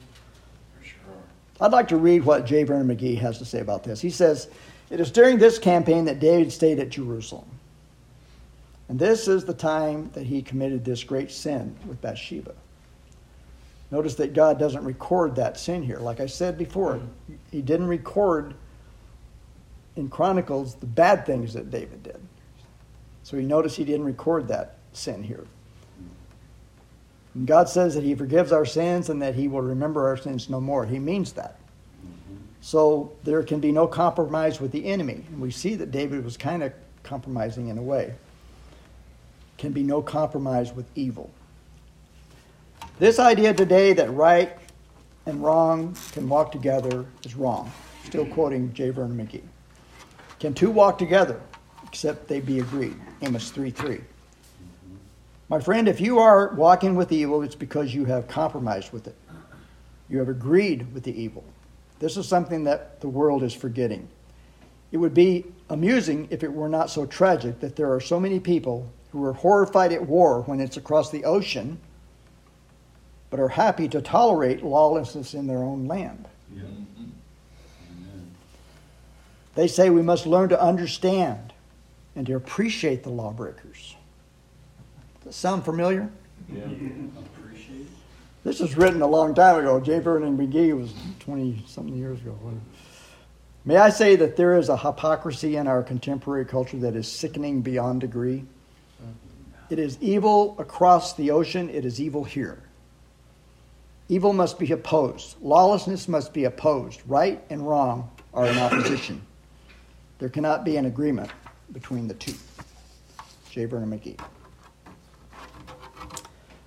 I'd like to read what J. Vernon McGee has to say about this. He says, it is during this campaign that David stayed at Jerusalem. And this is the time that he committed this great sin with Bathsheba. Notice that God doesn't record that sin here. Like I said before, he didn't record in Chronicles the bad things that David did. So you notice he didn't record that sin here. And God says that he forgives our sins and that he will remember our sins no more. He means that. So there can be no compromise with the enemy. And we see that David was kind of compromising in a way. Can be no compromise with evil. This idea today that right and wrong can walk together is wrong. Still quoting J. Vernon McGee. Can two walk together except they be agreed? Amos three three. My friend, if you are walking with evil, it's because you have compromised with it. You have agreed with the evil. This is something that the world is forgetting. It would be amusing if it were not so tragic that there are so many people who are horrified at war when it's across the ocean, but are happy to tolerate lawlessness in their own land. Yeah. They say we must learn to understand and to appreciate the lawbreakers. Does that sound familiar? Yeah. Appreciate it. This was written a long time ago. J. Vernon McGee was twenty-something years ago. May I say that there is a hypocrisy in our contemporary culture that is sickening beyond degree. It is evil across the ocean. It is evil here. Evil must be opposed. Lawlessness must be opposed. Right and wrong are in opposition. There cannot be an agreement between the two. J. Vernon McGee.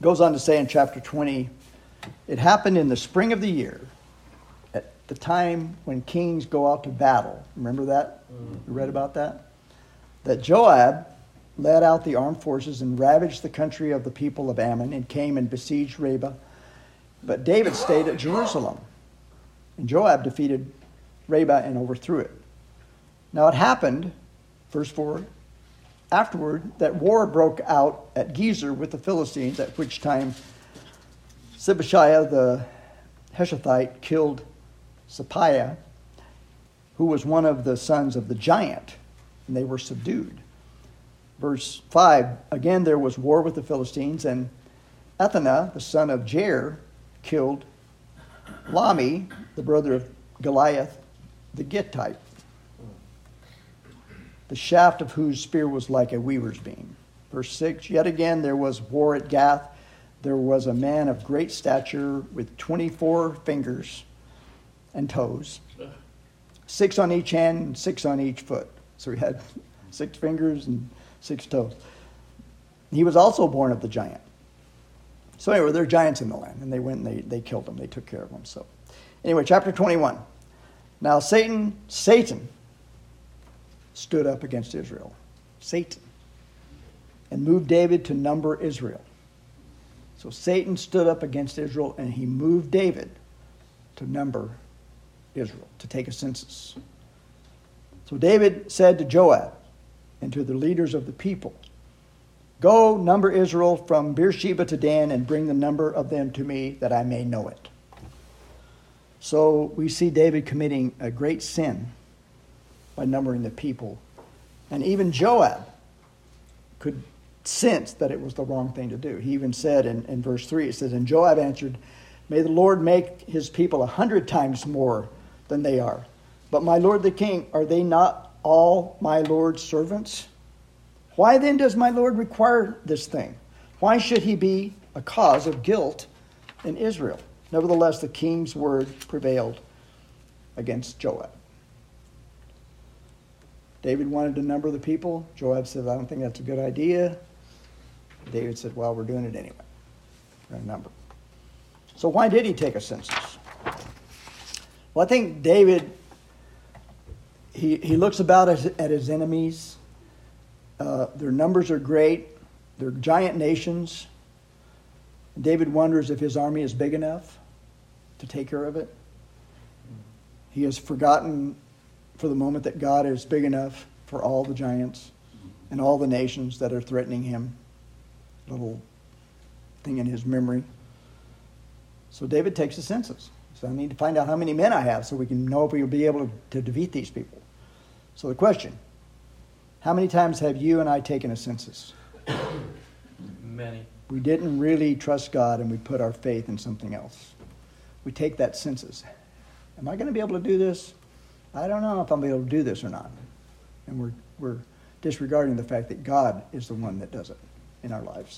Goes on to say in chapter twenty, it happened in the spring of the year, at the time when kings go out to battle. Remember that? You read about that? That Joab led out the armed forces and ravaged the country of the people of Ammon and came and besieged Rabbah. But David stayed at Jerusalem. And Joab defeated Rabbah and overthrew it. Now it happened, verse four, afterward, that war broke out at Gezer with the Philistines, at which time Sibbechiah the Heshathite killed Sappiah, who was one of the sons of the giant, and they were subdued. Verse five, again there was war with the Philistines, and Ethaniah, the son of Jair, killed Lami, the brother of Goliath, the Gittite, the shaft of whose spear was like a weaver's beam. Verse six, yet again there was war at Gath. There was a man of great stature with twenty-four fingers and toes, six on each hand and six on each foot. So he had six fingers and six toes. He was also born of the giant. So anyway, there are giants in the land, and they went and they, they killed them. They took care of them. So anyway, chapter twenty-one. Now Satan, Satan stood up against Israel. Satan. And moved David to number Israel. So Satan stood up against Israel, and he moved David to number Israel, to take a census. So David said to Joab and to the leaders of the people, go number Israel from Beersheba to Dan and bring the number of them to me that I may know it. So we see David committing a great sin by numbering the people. And even Joab could sense that it was the wrong thing to do. He even said in, in verse three, it says, and Joab answered, may the Lord make his people a hundred times more than they are. But my lord the king, are they not all my lord's servants? Why then does my lord require this thing? Why should he be a cause of guilt in Israel? Nevertheless, the king's word prevailed against Joab. David wanted to number the people. Joab said, I don't think that's a good idea. David said, well, we're doing it anyway. We're going to number. So why did he take a census? Well, I think David, he, he looks about at, at his enemies. Uh, their numbers are great. They're giant nations. David wonders if his army is big enough to take care of it. He has forgotten for the moment that God is big enough for all the giants and all the nations that are threatening him. Little thing in his memory. So David takes a census. So I need to find out how many men I have so we can know if we'll be able to, to defeat these people. So the question, how many times have you and I taken a census? Many. We didn't really trust God and we put our faith in something else. We take that census. Am I going to be able to do this? I don't know if I'm able to do this or not. And we're we're disregarding the fact that God is the one that does it in our lives.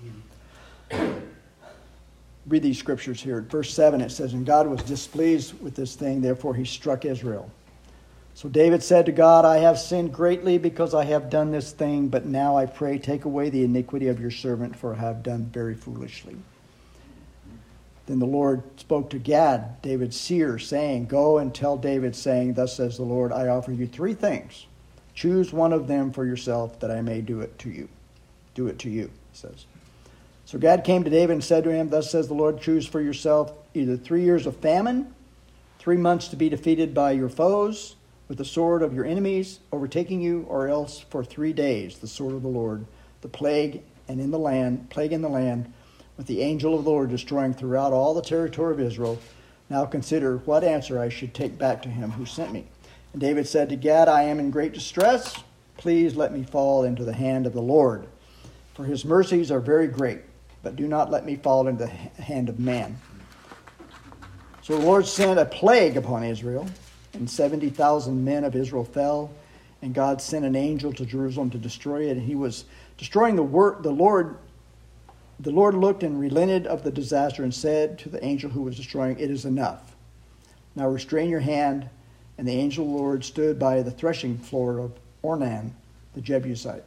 Read these scriptures here. Verse seven, it says, and God was displeased with this thing, therefore he struck Israel. So David said to God, I have sinned greatly because I have done this thing, but now I pray, take away the iniquity of your servant, for I have done very foolishly. Then the Lord spoke to Gad, David's seer, saying, go and tell David, saying, thus says the Lord, I offer you three things. Choose one of them for yourself, that I may do it to you. Do it to you, he says. So Gad came to David and said to him, thus says the Lord, choose for yourself either three years of famine, three months to be defeated by your foes, with the sword of your enemies overtaking you, or else for three days the sword of the Lord, the plague and in the land, plague in the land, with the angel of the Lord destroying throughout all the territory of Israel. Now consider what answer I should take back to him who sent me. And David said to Gad, I am in great distress. Please let me fall into the hand of the Lord. For his mercies are very great, but do not let me fall into the hand of man. So the Lord sent a plague upon Israel, and seventy thousand men of Israel fell. And God sent an angel to Jerusalem to destroy it. And he was destroying the work, the Lord The Lord looked and relented of the disaster and said to the angel who was destroying, it is enough. Now restrain your hand. And the angel of the Lord stood by the threshing floor of Ornan, the Jebusite.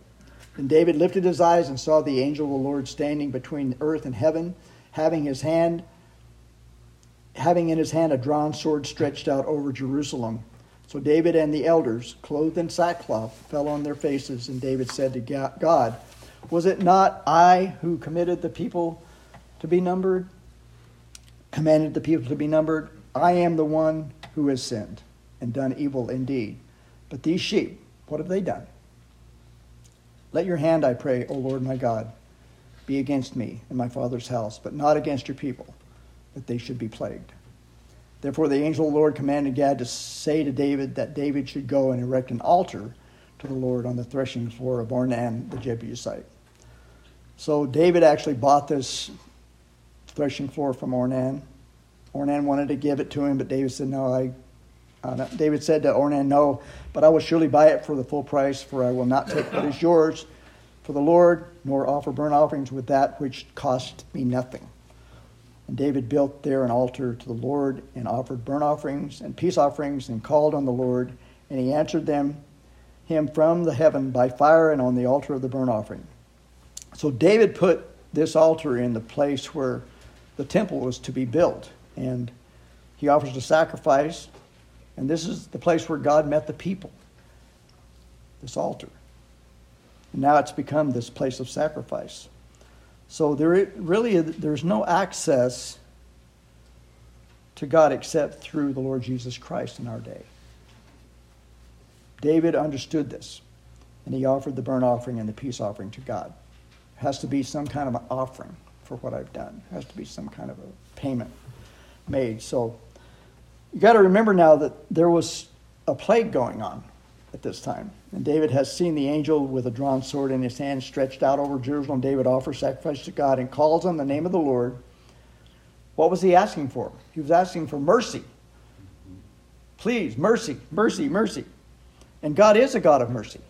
Then David lifted his eyes and saw the angel of the Lord standing between earth and heaven, having his hand, having in his hand a drawn sword stretched out over Jerusalem. So David and the elders, clothed in sackcloth, fell on their faces, and David said to God, "Was it not I who committed the people to be numbered, commanded the people to be numbered? I am the one who has sinned and done evil indeed. But these sheep, what have they done? Let your hand, I pray, O Lord my God, be against me and my father's house, but not against your people, that they should be plagued." Therefore the angel of the Lord commanded Gad to say to David that David should go and erect an altar to the Lord on the threshing floor of Ornan the Jebusite. So David actually bought this threshing floor from Ornan. Ornan wanted to give it to him, but David said, no, I... Uh, David said to Ornan, "No, but I will surely buy it for the full price, for I will not take what is yours for the Lord, nor offer burnt offerings with that which cost me nothing." And David built there an altar to the Lord, and offered burnt offerings and peace offerings, and called on the Lord, and he answered them him from the heaven by fire and on the altar of the burnt offering. So David put this altar in the place where the temple was to be built, and he offers a sacrifice. And this is the place where God met the people, this altar. And now it's become this place of sacrifice. So there really, there's no access to God except through the Lord Jesus Christ in our day. David understood this, and he offered the burnt offering and the peace offering to God. It has to be some kind of an offering for what I've done. It has to be some kind of a payment made. So you got to remember now that there was a plague going on at this time. And David has seen the angel with a drawn sword in his hand stretched out over Jerusalem. David offers sacrifice to God and calls on the name of the Lord. What was he asking for? He was asking for mercy. Please, mercy, mercy, mercy. And God is a God of mercy.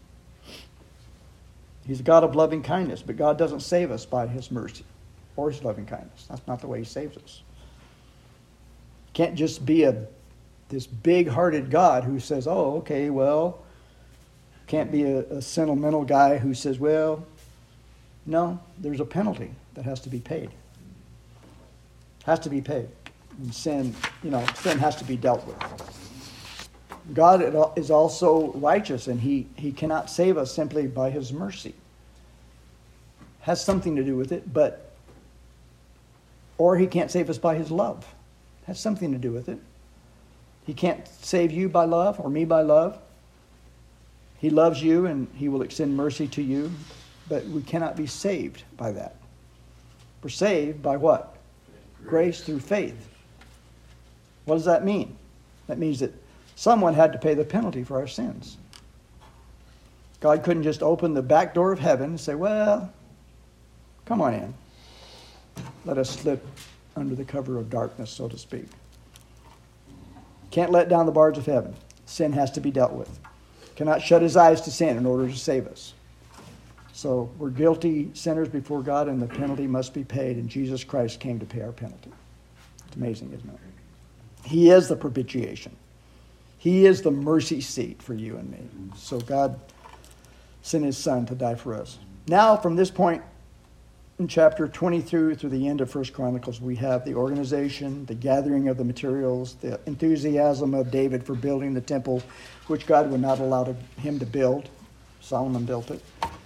He's a God of loving kindness, but God doesn't save us by his mercy or his loving kindness. That's not the way he saves us. Can't just be a this big-hearted God who says, oh, okay, well, can't be a, a sentimental guy who says, well, no, there's a penalty that has to be paid. Has to be paid. And sin, you know, sin has to be dealt with. God is also righteous, and he, he cannot save us simply by his mercy. Has something to do with it, but, or he can't save us by his love. Has something to do with it. He can't save you by love or me by love. He loves you and he will extend mercy to you, but we cannot be saved by that. We're saved by what? Grace, Grace through faith. What does that mean? That means that someone had to pay the penalty for our sins. God couldn't just open the back door of heaven and say, well, come on in. Let us slip under the cover of darkness, so to speak. Can't let down the bars of heaven. Sin has to be dealt with. Cannot shut his eyes to sin in order to save us. So we're guilty sinners before God, and the penalty must be paid, and Jesus Christ came to pay our penalty. It's amazing, isn't it? He is the propitiation. He is the mercy seat for you and me. So God sent his son to die for us. Now, from this point in chapter twenty-two through the end of First Chronicles, we have the organization, the gathering of the materials, the enthusiasm of David for building the temple, which God would not allow to, him to build. Solomon built it.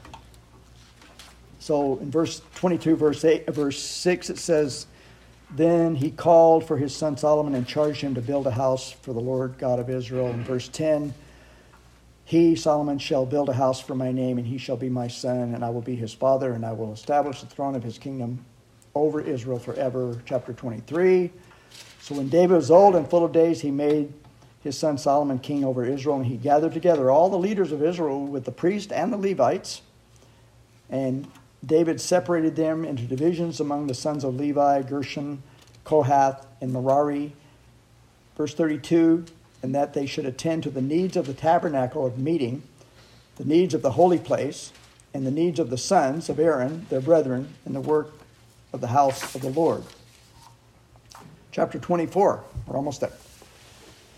So in verse twenty-two, verse eight, verse six, it says, then he called for his son Solomon and charged him to build a house for the Lord God of Israel. In verse ten, he, Solomon, shall build a house for my name, and he shall be my son, and I will be his father, and I will establish the throne of his kingdom over Israel forever. Chapter twenty-three. So when David was old and full of days, he made his son Solomon king over Israel, and he gathered together all the leaders of Israel with the priests and the Levites. And David separated them into divisions among the sons of Levi, Gershon, Kohath, and Merari. Verse thirty-two, and that they should attend to the needs of the tabernacle of meeting, the needs of the holy place, and the needs of the sons of Aaron, their brethren, in the work of the house of the Lord. Chapter twenty-four, we're almost there.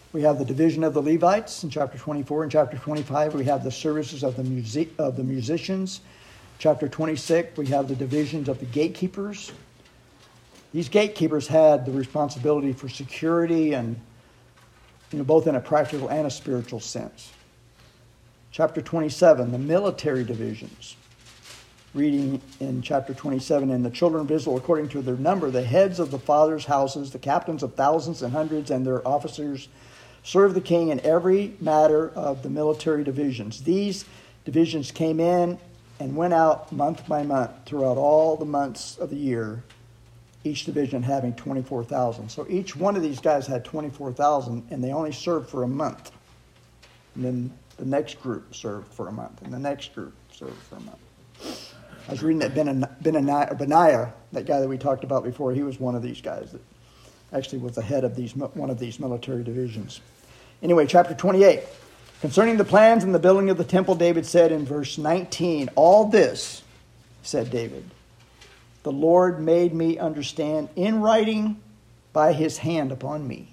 We have the division of the Levites in chapter twenty-four. In chapter twenty-five, we have the services of the music of the musicians. Chapter twenty-six, we have the divisions of the gatekeepers. These gatekeepers had the responsibility for security, and you know, both in a practical and a spiritual sense. Chapter twenty-seven, the military divisions. Reading in chapter twenty-seven, and the children of Israel, according to their number, the heads of the fathers' houses, the captains of thousands and hundreds, and their officers, served the king in every matter of the military divisions. These divisions came in and went out month by month throughout all the months of the year, each division having twenty-four thousand. So each one of these guys had twenty-four thousand, and they only served for a month. And then the next group served for a month, and the next group served for a month. I was reading that Benaniah, Benaiah, that guy that we talked about before, he was one of these guys that actually was the head of these one of these military divisions. Anyway, chapter twenty-eight. Concerning the plans and the building of the temple, David said in verse nineteen, all this, said David, the Lord made me understand in writing by his hand upon me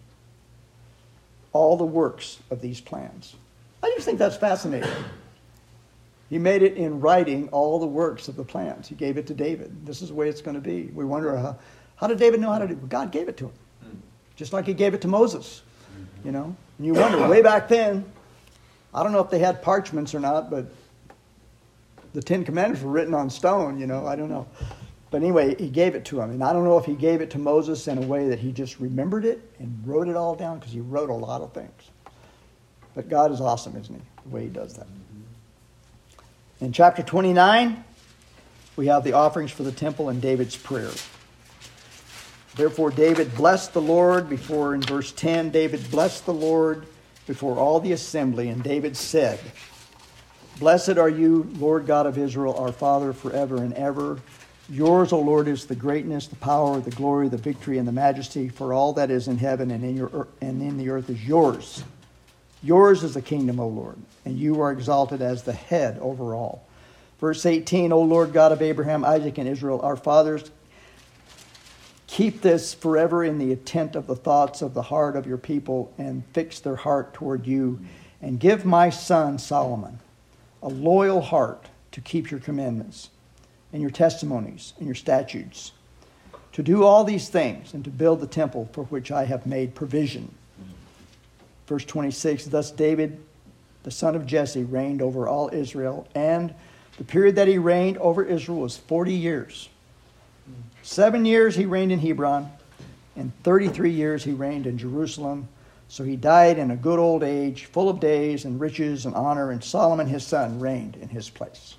all the works of these plans. I just think that's fascinating. He made it in writing all the works of the plans. He gave it to David. This is the way it's going to be. We wonder, how, how did David know how to do it? Well, God gave it to him. Just like he gave it to Moses. You know? And you wonder, way back then, I don't know if they had parchments or not, but the Ten Commandments were written on stone, you know, I don't know. But anyway, he gave it to him. And I don't know if he gave it to Moses in a way that he just remembered it and wrote it all down, because he wrote a lot of things. But God is awesome, isn't he? The way he does that. In chapter twenty-nine, we have the offerings for the temple and David's prayer. Therefore, David blessed the Lord before, in verse ten, David blessed the Lord before all the assembly, and David said, blessed are you, Lord God of Israel, our Father, forever and ever. Yours, O Lord, is the greatness, the power, the glory, the victory, and the majesty, for all that is in heaven and in your and in the earth is yours. Yours is the kingdom, O Lord, and you are exalted as the head over all. Verse eighteen, O Lord God of Abraham, Isaac, and Israel, our fathers, keep this forever in the intent of the thoughts of the heart of your people, and fix their heart toward you, and give my son Solomon a loyal heart to keep your commandments and your testimonies and your statutes, to do all these things and to build the temple for which I have made provision. Verse twenty-six, thus David, the son of Jesse, reigned over all Israel, and the period that he reigned over Israel was forty years. Seven years he reigned in Hebron, and thirty-three years he reigned in Jerusalem. So he died in a good old age, full of days and riches and honor, and Solomon his son reigned in his place.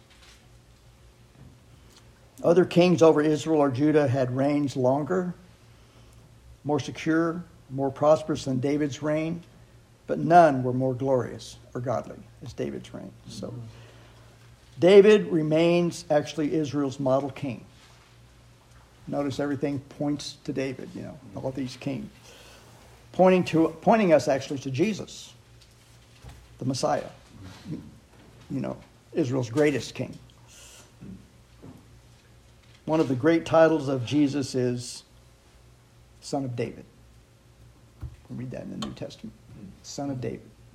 Other kings over Israel or Judah had reigns longer, more secure, more prosperous than David's reign, but none were more glorious or godly as David's reign. So David remains actually Israel's model king. Notice everything points to David, you know, all of these kings. Pointing to pointing us actually to Jesus, the Messiah. You know, Israel's greatest king. One of the great titles of Jesus is Son of David. We read that in the New Testament. Son of David.